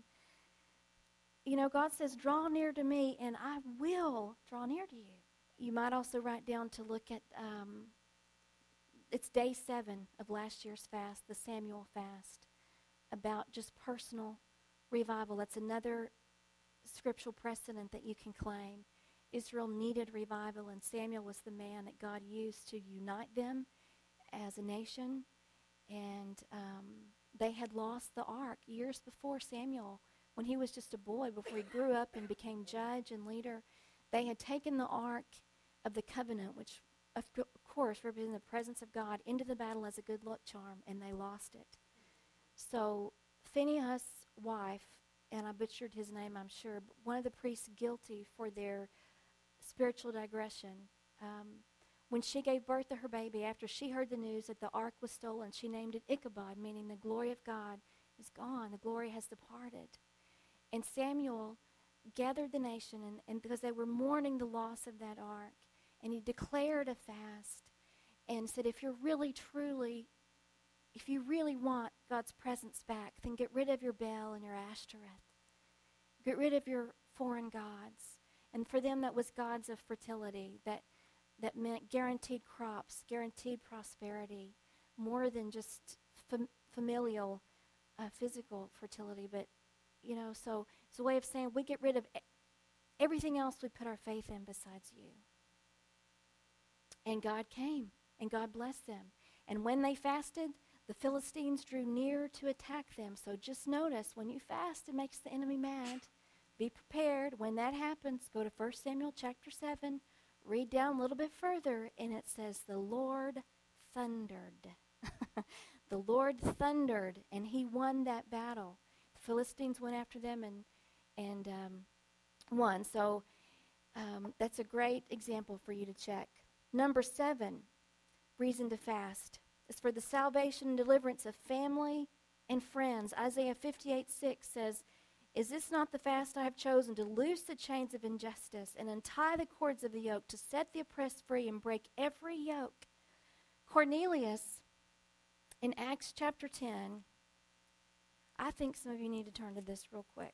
You know, God says, draw near to me, and I will draw near to you. You might also write down to look at, um, it's day seven of last year's fast, the Samuel fast, about just personal revival. That's another scriptural precedent that you can claim. Israel needed revival, and Samuel was the man that God used to unite them as a nation. And um, they had lost the ark years before Samuel, when he was just a boy, before he grew up and became judge and leader. They had taken the ark of the covenant, which of course represented the presence of God, into the battle as a good luck charm, and they lost it. So Phinehas' wife, and I butchered his name, I'm sure, but one of the priests guilty for their spiritual digression, um, When she gave birth to her baby, after she heard the news that the ark was stolen, she named it Ichabod, meaning the glory of God is gone. The glory has departed. And Samuel gathered the nation, and, and because they were mourning the loss of that ark, and he declared a fast and said, if you're really, truly, if you really want God's presence back, then get rid of your Baal and your Ashtoreth. Get rid of your foreign gods. And for them, that was gods of fertility, that that meant guaranteed crops, guaranteed prosperity, more than just fam- familial, uh, physical fertility. But, you know, so it's a way of saying we get rid of e- everything else we put our faith in besides you. And God came, and God blessed them. And when they fasted, the Philistines drew near to attack them. So just notice, when you fast, it makes the enemy mad. Be prepared. When that happens, go to First Samuel chapter seven. Read down a little bit further, and it says, the Lord thundered. The Lord thundered, and he won that battle. The Philistines went after them and and um, won. So um, that's a great example for you to check. Number seven, reason to fast, is for the salvation and deliverance of family and friends. Isaiah fifty-eight six says, is this not the fast I have chosen, to loose the chains of injustice and untie the cords of the yoke, to set the oppressed free and break every yoke? Cornelius, in Acts chapter ten, I think some of you need to turn to this real quick.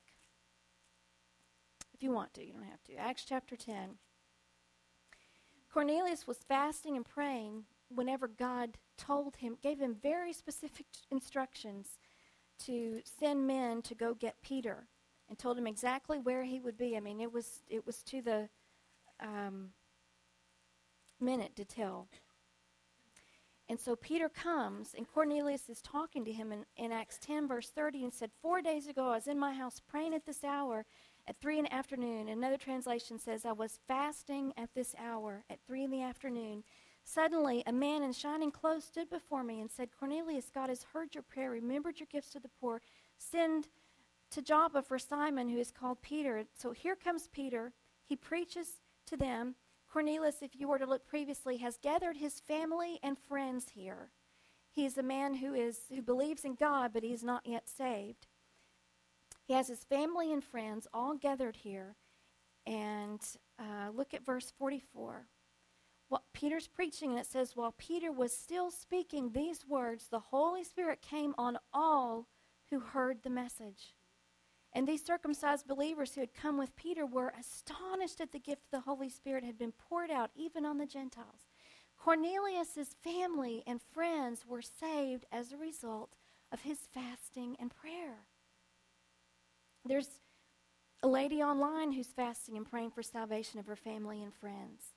If you want to, you don't have to. Acts chapter ten. Cornelius was fasting and praying whenever God told him, gave him very specific instructions to send men to go get Peter, and told him exactly where he would be. I mean, it was it was to the um, minute to tell. And so Peter comes, and Cornelius is talking to him in, in Acts ten, verse thirty, and said, four days ago I was in my house praying at this hour at three in the afternoon. Another translation says, I was fasting at this hour at three in the afternoon. Suddenly, a man in shining clothes stood before me and said, Cornelius, God has heard your prayer, remembered your gifts to the poor. Send to Joppa for Simon, who is called Peter. So here comes Peter. He preaches to them. Cornelius, if you were to look previously, has gathered his family and friends here. He is a man who is who believes in God, but he is not yet saved. He has his family and friends all gathered here. And uh, look at verse forty-four. Well, Peter's preaching, and it says, while Peter was still speaking these words, the Holy Spirit came on all who heard the message. And these circumcised believers who had come with Peter were astonished that the gift of the Holy Spirit had been poured out even on the Gentiles. Cornelius' family and friends were saved as a result of his fasting and prayer. There's a lady online who's fasting and praying for salvation of her family and friends.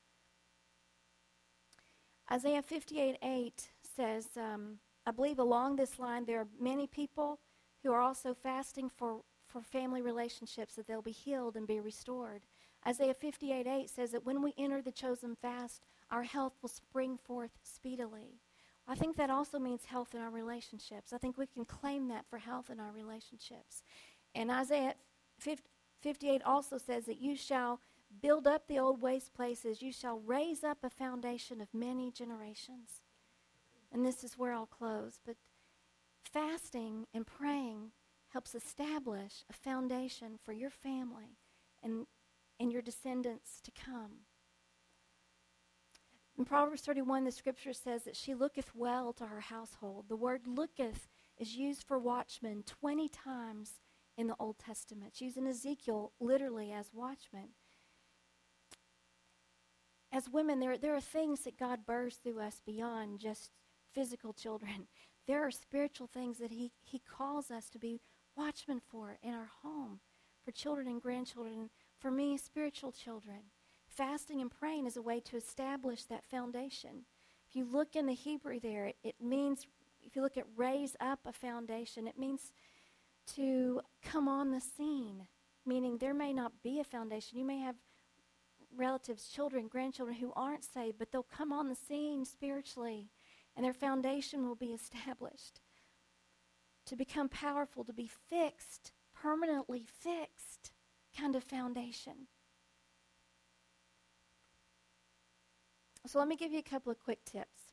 Isaiah fifty-eight eight says, um, I believe along this line there are many people who are also fasting for, for family relationships, that they'll be healed and be restored. Isaiah fifty-eight eight says that when we enter the chosen fast, our health will spring forth speedily. I think that also means health in our relationships. I think we can claim that for health in our relationships. And Isaiah fifty-eight also says that you shall build up the old waste places. You shall raise up a foundation of many generations. And this is where I'll close. But fasting and praying helps establish a foundation for your family and, and your descendants to come. In Proverbs thirty-one, the scripture says that she looketh well to her household. The word looketh is used for watchman twenty times in the Old Testament. It's used in Ezekiel literally as watchman. As women, there, there are things that God births through us beyond just physical children. There are spiritual things that he, he calls us to be watchmen for in our home, for children and grandchildren, for me, spiritual children. Fasting and praying is a way to establish that foundation. If you look in the Hebrew there, it, it means, if you look at raise up a foundation, it means to come on the scene, meaning there may not be a foundation. You may have relatives, children, grandchildren who aren't saved, but they'll come on the scene spiritually, and their foundation will be established. To become powerful, to be fixed, permanently fixed kind of foundation. So let me give you a couple of quick tips.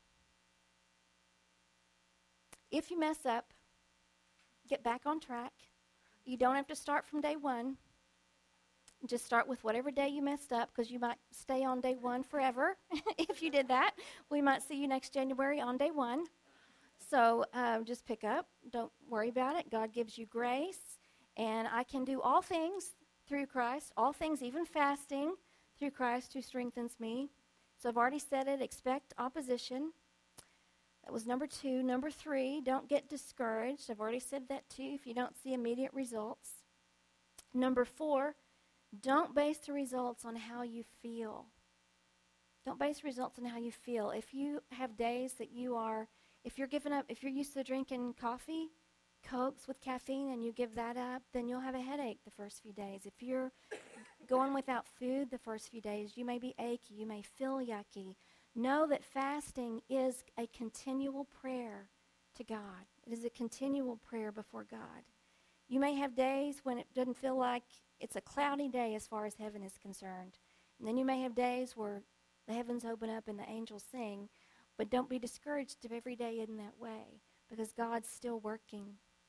If you mess up, get back on track. You don't have to start from day one. Just start with whatever day you messed up, because you might stay on day one forever. If you did that, we might see you next January on day one. So um, just pick up. Don't worry about it. God gives you grace. And I can do all things through Christ, all things, even fasting, through Christ who strengthens me. So I've already said it. Expect opposition. That was number two. Number three, don't get discouraged. I've already said that too, if you don't see immediate results. Number four, don't base the results on how you feel. Don't base results on how you feel. If you have days that you are, if you're giving up, if you're used to drinking coffee, Cokes with caffeine, and you give that up, then you'll have a headache the first few days. If you're going without food the first few days, you may be achy, you may feel yucky. Know that fasting is a continual prayer to God. It is a continual prayer before God. You may have days when it doesn't feel like it's a cloudy day as far as heaven is concerned. And then you may have days where the heavens open up and the angels sing, but don't be discouraged if every day isn't that way, because God's still working.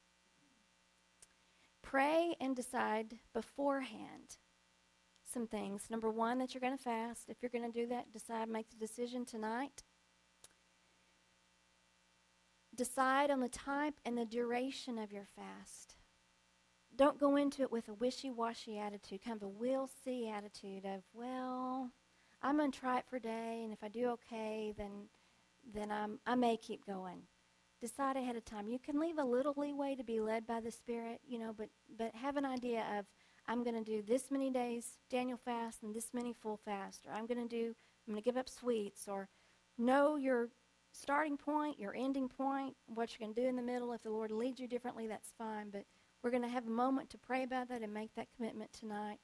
Pray and decide beforehand some things. Number one, that you're going to fast. If you're going to do that, decide, make the decision tonight. Decide on the type and the duration of your fast. Don't go into it with a wishy-washy attitude, kind of a we'll see attitude of, well, I'm going to try it for a day, and if I do okay, then then I'm, I may keep going. Decide ahead of time. You can leave a little leeway to be led by the Spirit, you know, but, but have an idea of, I'm going to do this many days Daniel fast and this many full fast, or I'm going to do, I'm going to give up sweets, or know your starting point, your ending point, what you're going to do in the middle. If the Lord leads you differently, that's fine, but we're going to have a moment to pray about that and make that commitment tonight.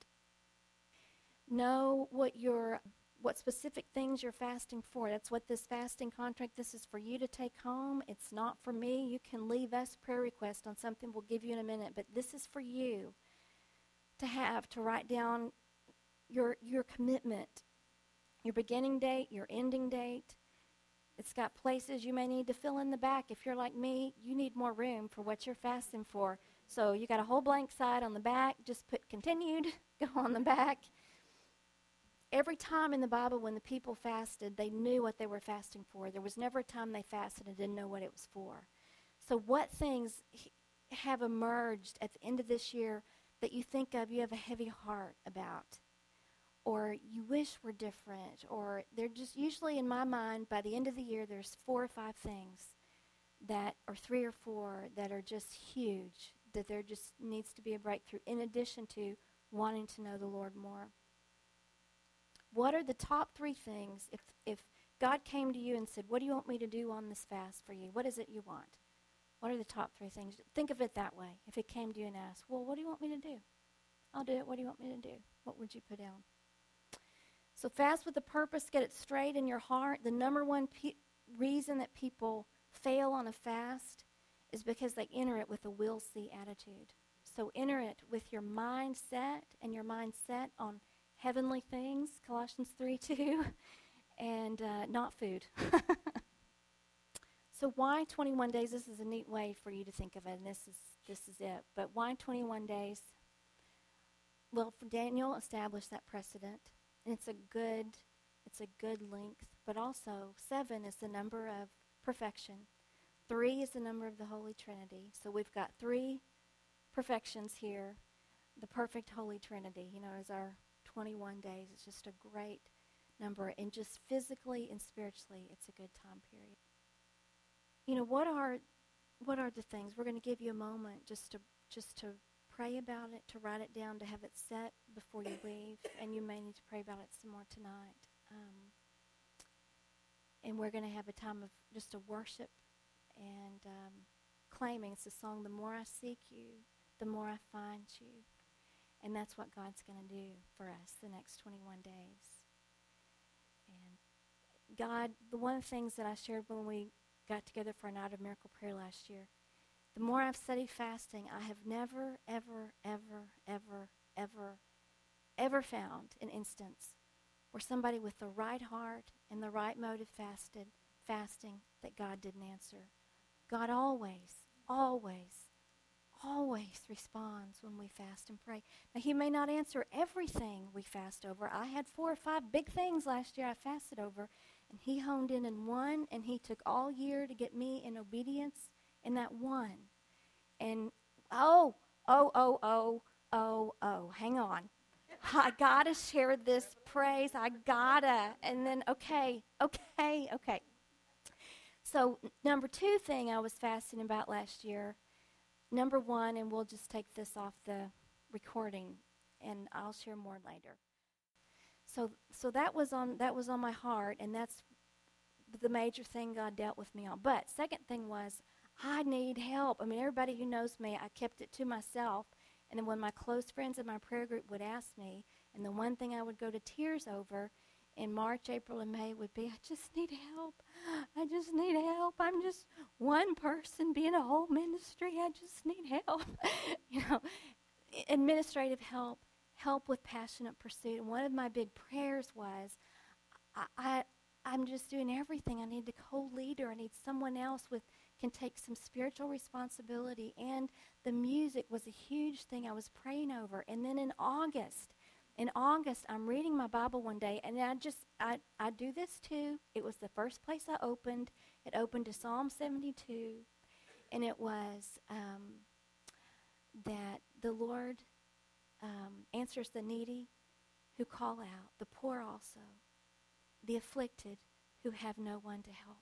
Know what your what specific things you're fasting for. That's what this fasting contract, this is for you to take home. It's not for me. You can leave us prayer requests on something we'll give you in a minute, but this is for you to have, to write down your your commitment, your beginning date, your ending date. It's got places you may need to fill in the back. If you're like me, you need more room for what you're fasting for. So you got a whole blank side on the back. Just put continued, go on the back. Every time in the Bible when the people fasted, they knew what they were fasting for. There was never a time they fasted and didn't know what it was for. So what things have emerged at the end of this year that you think of, you have a heavy heart about, or you wish were different, or they're just usually in my mind, by the end of the year, there's four or five things that, or three or four, that are just huge, that there just needs to be a breakthrough, in addition to wanting to know the Lord more. What are the top three things, if if God came to you and said, what do you want me to do on this fast for you? What is it you want? What are the top three things? Think of it that way. If it came to you and asked, well, what do you want me to do? I'll do it. What do you want me to do? What would you put down? So fast with a purpose, get it straight in your heart. The number one pe- reason that people fail on a fast is because they enter it with a will-see attitude. So enter it with your mindset and your mindset on heavenly things, Colossians three two, and uh, not food. So why twenty-one days? This is a neat way for you to think of it, and this is this is it. But why twenty-one days? Well, for Daniel established that precedent, and it's a good it's a good length. But also, seven is the number of perfection. Three is the number of the Holy Trinity. So we've got three perfections here. The perfect Holy Trinity, you know, is our twenty-one days. It's just a great number, and just physically and spiritually, it's a good time period. You know, what are what are the things? We're going to give you a moment just to just to pray about it, to write it down, to have it set before you leave, and you may need to pray about it some more tonight. Um, and we're going to have a time of just a worship and um, claiming. It's a song, "The More I Seek You, the More I Find You." And that's what God's going to do for us the next twenty-one days. And God, the one of the things that I shared when we got together for a night of miracle prayer last year, the more I've studied fasting, I have never, ever, ever, ever, ever, ever found an instance where somebody with the right heart in the right mode of fasted, fasting that God didn't answer. God always, always, always responds when we fast and pray. Now, he may not answer everything we fast over. I had four or five big things last year I fasted over, and he honed in in one, and he took all year to get me in obedience in that one. And, oh, oh, oh, oh, oh, oh, hang on. I got to share this praise. I got to. And then, okay, okay, okay. So, number two thing I was fasting about last year, number one, and we'll just take this off the recording, and I'll share more later. So, so that was on that was on my heart, and that's the major thing God dealt with me on. But second thing was, I need help. I mean, everybody who knows me, I kept it to myself. And then when my close friends in my prayer group would ask me, and the one thing I would go to tears over in March, April, and May would be, I just need help. I just need help. I'm just one person being a whole ministry. I just need help. You know, administrative help, help with passionate pursuit. And one of my big prayers was, I, I, I'm just doing everything. I need a co-leader. I need someone else with can take some spiritual responsibility. And the music was a huge thing I was praying over. And then in August, in August, I'm reading my Bible one day, and I just, I, I do this too. It was the first place I opened. It opened to Psalm seventy-two, and it was um, that the Lord um, answers the needy who call out, the poor also, the afflicted who have no one to help.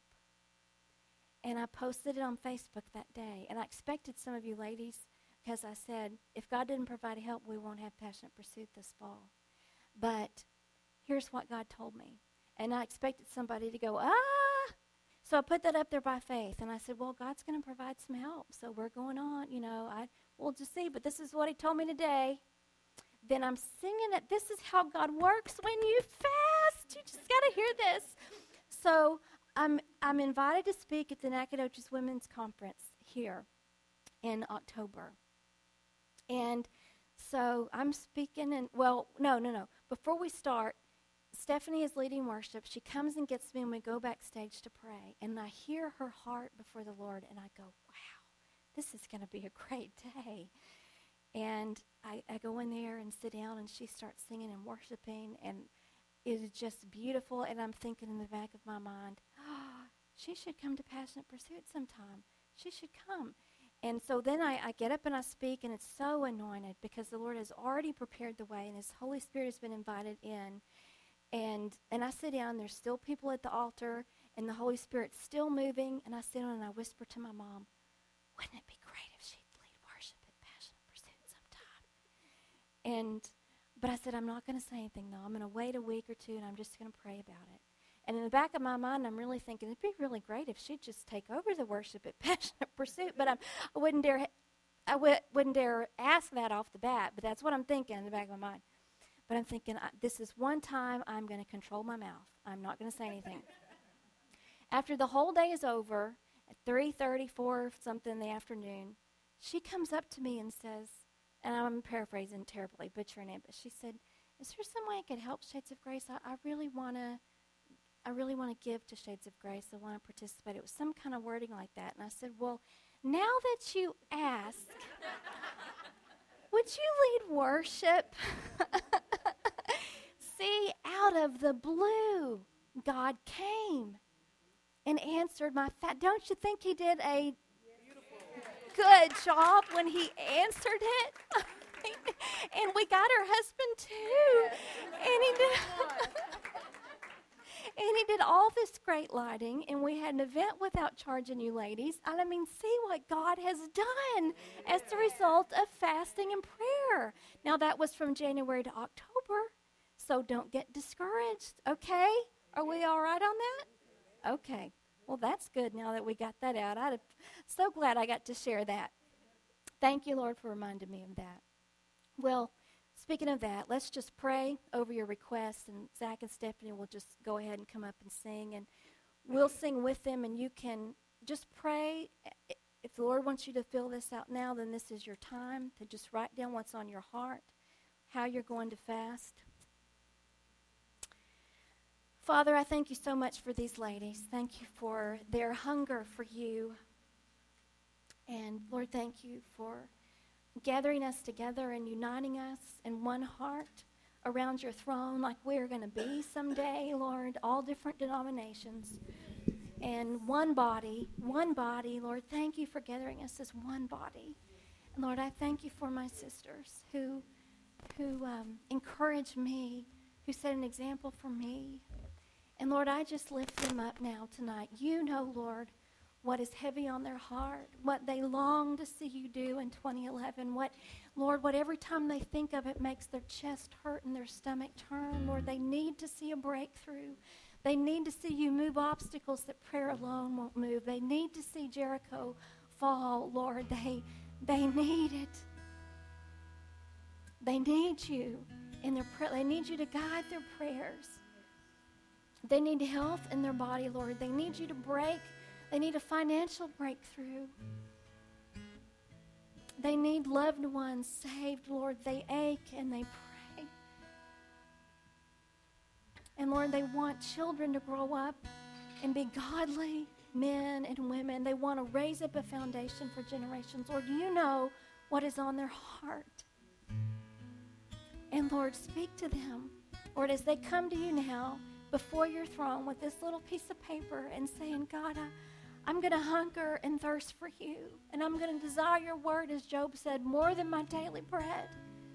And I posted it on Facebook that day, and I expected some of you ladies, because I said, if God didn't provide help, we won't have Passionate Pursuit this fall. But here's what God told me. And I expected somebody to go, ah! So I put that up there by faith. And I said, well, God's going to provide some help. So we're going on, you know. I We'll just see. But this is what he told me today. Then I'm singing it. This is how God works when you fast. You just got to hear this. So I'm, I'm invited to speak at the Nacogdoches Women's Conference here in October. And so I'm speaking, and well, no, no, no. Before we start, Stephanie is leading worship. She comes and gets me, and we go backstage to pray. And I hear her heart before the Lord, and I go, wow, this is going to be a great day. And I, I go in there and sit down, and she starts singing and worshiping, and it is just beautiful. And I'm thinking in the back of my mind, oh, she should come to Passionate Pursuit sometime. She should come. And so then I, I get up and I speak, and it's so anointed because the Lord has already prepared the way, and his Holy Spirit has been invited in. And and I sit down, and there's still people at the altar, and the Holy Spirit's still moving, and I sit down and I whisper to my mom, wouldn't it be great if she'd lead worship at Passionate Pursuit sometime? And, but I said, I'm not going to say anything, though. I'm going to wait a week or two, and I'm just going to pray about it. And in the back of my mind, I'm really thinking, it'd be really great if she'd just take over the worship at Passionate Pursuit. But I'm, I wouldn't dare, I w- wouldn't dare ask that off the bat. But that's what I'm thinking in the back of my mind. But I'm thinking, I, this is one time I'm going to control my mouth. I'm not going to say anything. After the whole day is over, at three thirty, four something in the afternoon, she comes up to me and says, and I'm paraphrasing terribly, butchering it, but she said, is there some way I could help Shades of Grace? I, I really want to. I really want to give to Shades of Grace. I want to participate. It was some kind of wording like that. And I said, well, now that you ask, would you lead worship? See, out of the blue, God came and answered my fa- Don't you think he did a Beautiful. Good job when he answered it? And we got her husband, too. And he did... And he did all this great lighting, and we had an event without charging you ladies. And I mean, see what God has done as the result of fasting and prayer. Now, that was from January to October, so don't get discouraged, okay? Are we all right on that? Okay. Well, that's good now that we got that out. I'm so glad I got to share that. Thank you, Lord, for reminding me of that. Well, speaking of that, let's just pray over your requests, and Zach and Stephanie will just go ahead and come up and sing, and we'll sing with them, and you can just pray. If the Lord wants you to fill this out now, then this is your time to just write down what's on your heart, how you're going to fast. Father, I thank you so much for these ladies. Thank you for their hunger for you. And Lord, thank you for gathering us together and uniting us in one heart around your throne like we're going to be someday, Lord, all different denominations. And one body, one body, Lord, thank you for gathering us as one body. And Lord, I thank you for my sisters who, who um, encourage me, who set an example for me. And Lord, I just lift them up now tonight. You know, Lord, what is heavy on their heart, what they long to see you do in twenty eleven, what, Lord, what every time they think of it makes their chest hurt and their stomach turn. Lord, they need to see a breakthrough. They need to see you move obstacles that prayer alone won't move. They need to see Jericho fall, Lord. They, they need it. They need you in their prayer. They need you to guide their prayers. They need health in their body, Lord. They need you to break. They need a financial breakthrough. They need loved ones saved, Lord. They ache and they pray. And Lord, they want children to grow up and be godly men and women. They want to raise up a foundation for generations. Lord, you know what is on their heart. And Lord, speak to them. Lord, as they come to you now before your throne with this little piece of paper and saying, God, I, I'm going to hunger and thirst for you. And I'm going to desire your word, as Job said, more than my daily bread.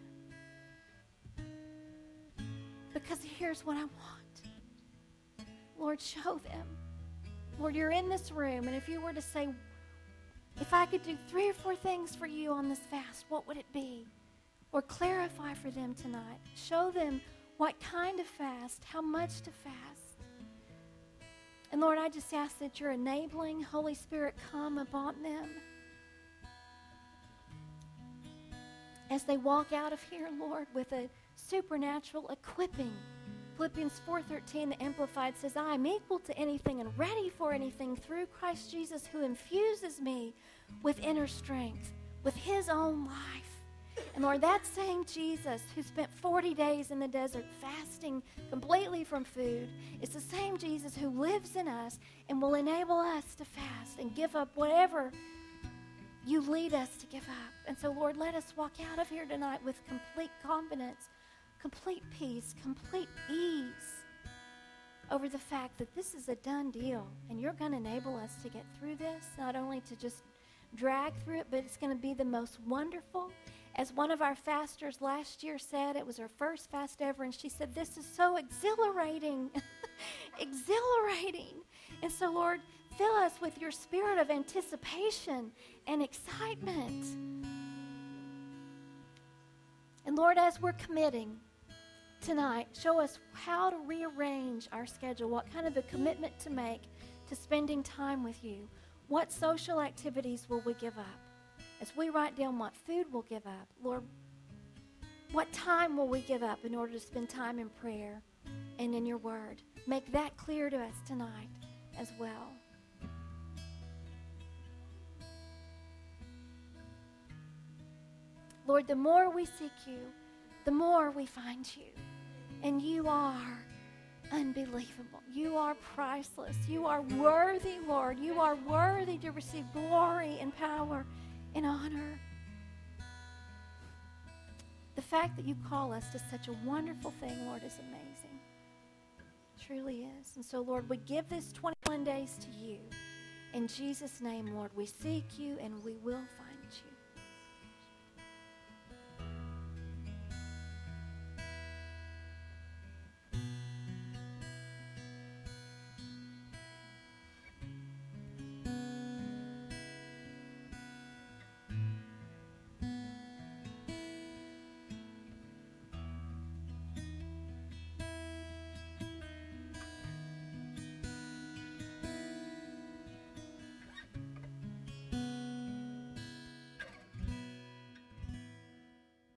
Because here's what I want. Lord, show them. Lord, you're in this room, and if you were to say, if I could do three or four things for you on this fast, what would it be? Or clarify for them tonight. Show them what kind of fast, how much to fast. And Lord, I just ask that your enabling Holy Spirit come upon them as they walk out of here, Lord, with a supernatural equipping. Philippians four thirteen, the Amplified says, I am equal to anything and ready for anything through Christ Jesus, who infuses me with inner strength, with his own life. And Lord, that same Jesus who spent forty days in the desert fasting completely from food is the same Jesus who lives in us and will enable us to fast and give up whatever you lead us to give up. And so, Lord, let us walk out of here tonight with complete confidence, complete peace, complete ease over the fact that this is a done deal. And you're going to enable us to get through this, not only to just drag through it, but it's going to be the most wonderful. As one of our fasters last year said, it was her first fast ever, and she said, this is so exhilarating, exhilarating. And so, Lord, fill us with your spirit of anticipation and excitement. And Lord, as we're committing tonight, show us how to rearrange our schedule, what kind of a commitment to make to spending time with you. What social activities will we give up? As we write down what food we'll give up, Lord, what time will we give up in order to spend time in prayer and in your word? Make that clear to us tonight as well. Lord, the more we seek you, the more we find you. And you are unbelievable. You are priceless. You are worthy, Lord. You are worthy to receive glory and power and honor. The fact that you call us to such a wonderful thing, Lord, is amazing. It truly is. And so, Lord, we give this twenty-one days to you. In Jesus' name, Lord, we seek you and we will find you.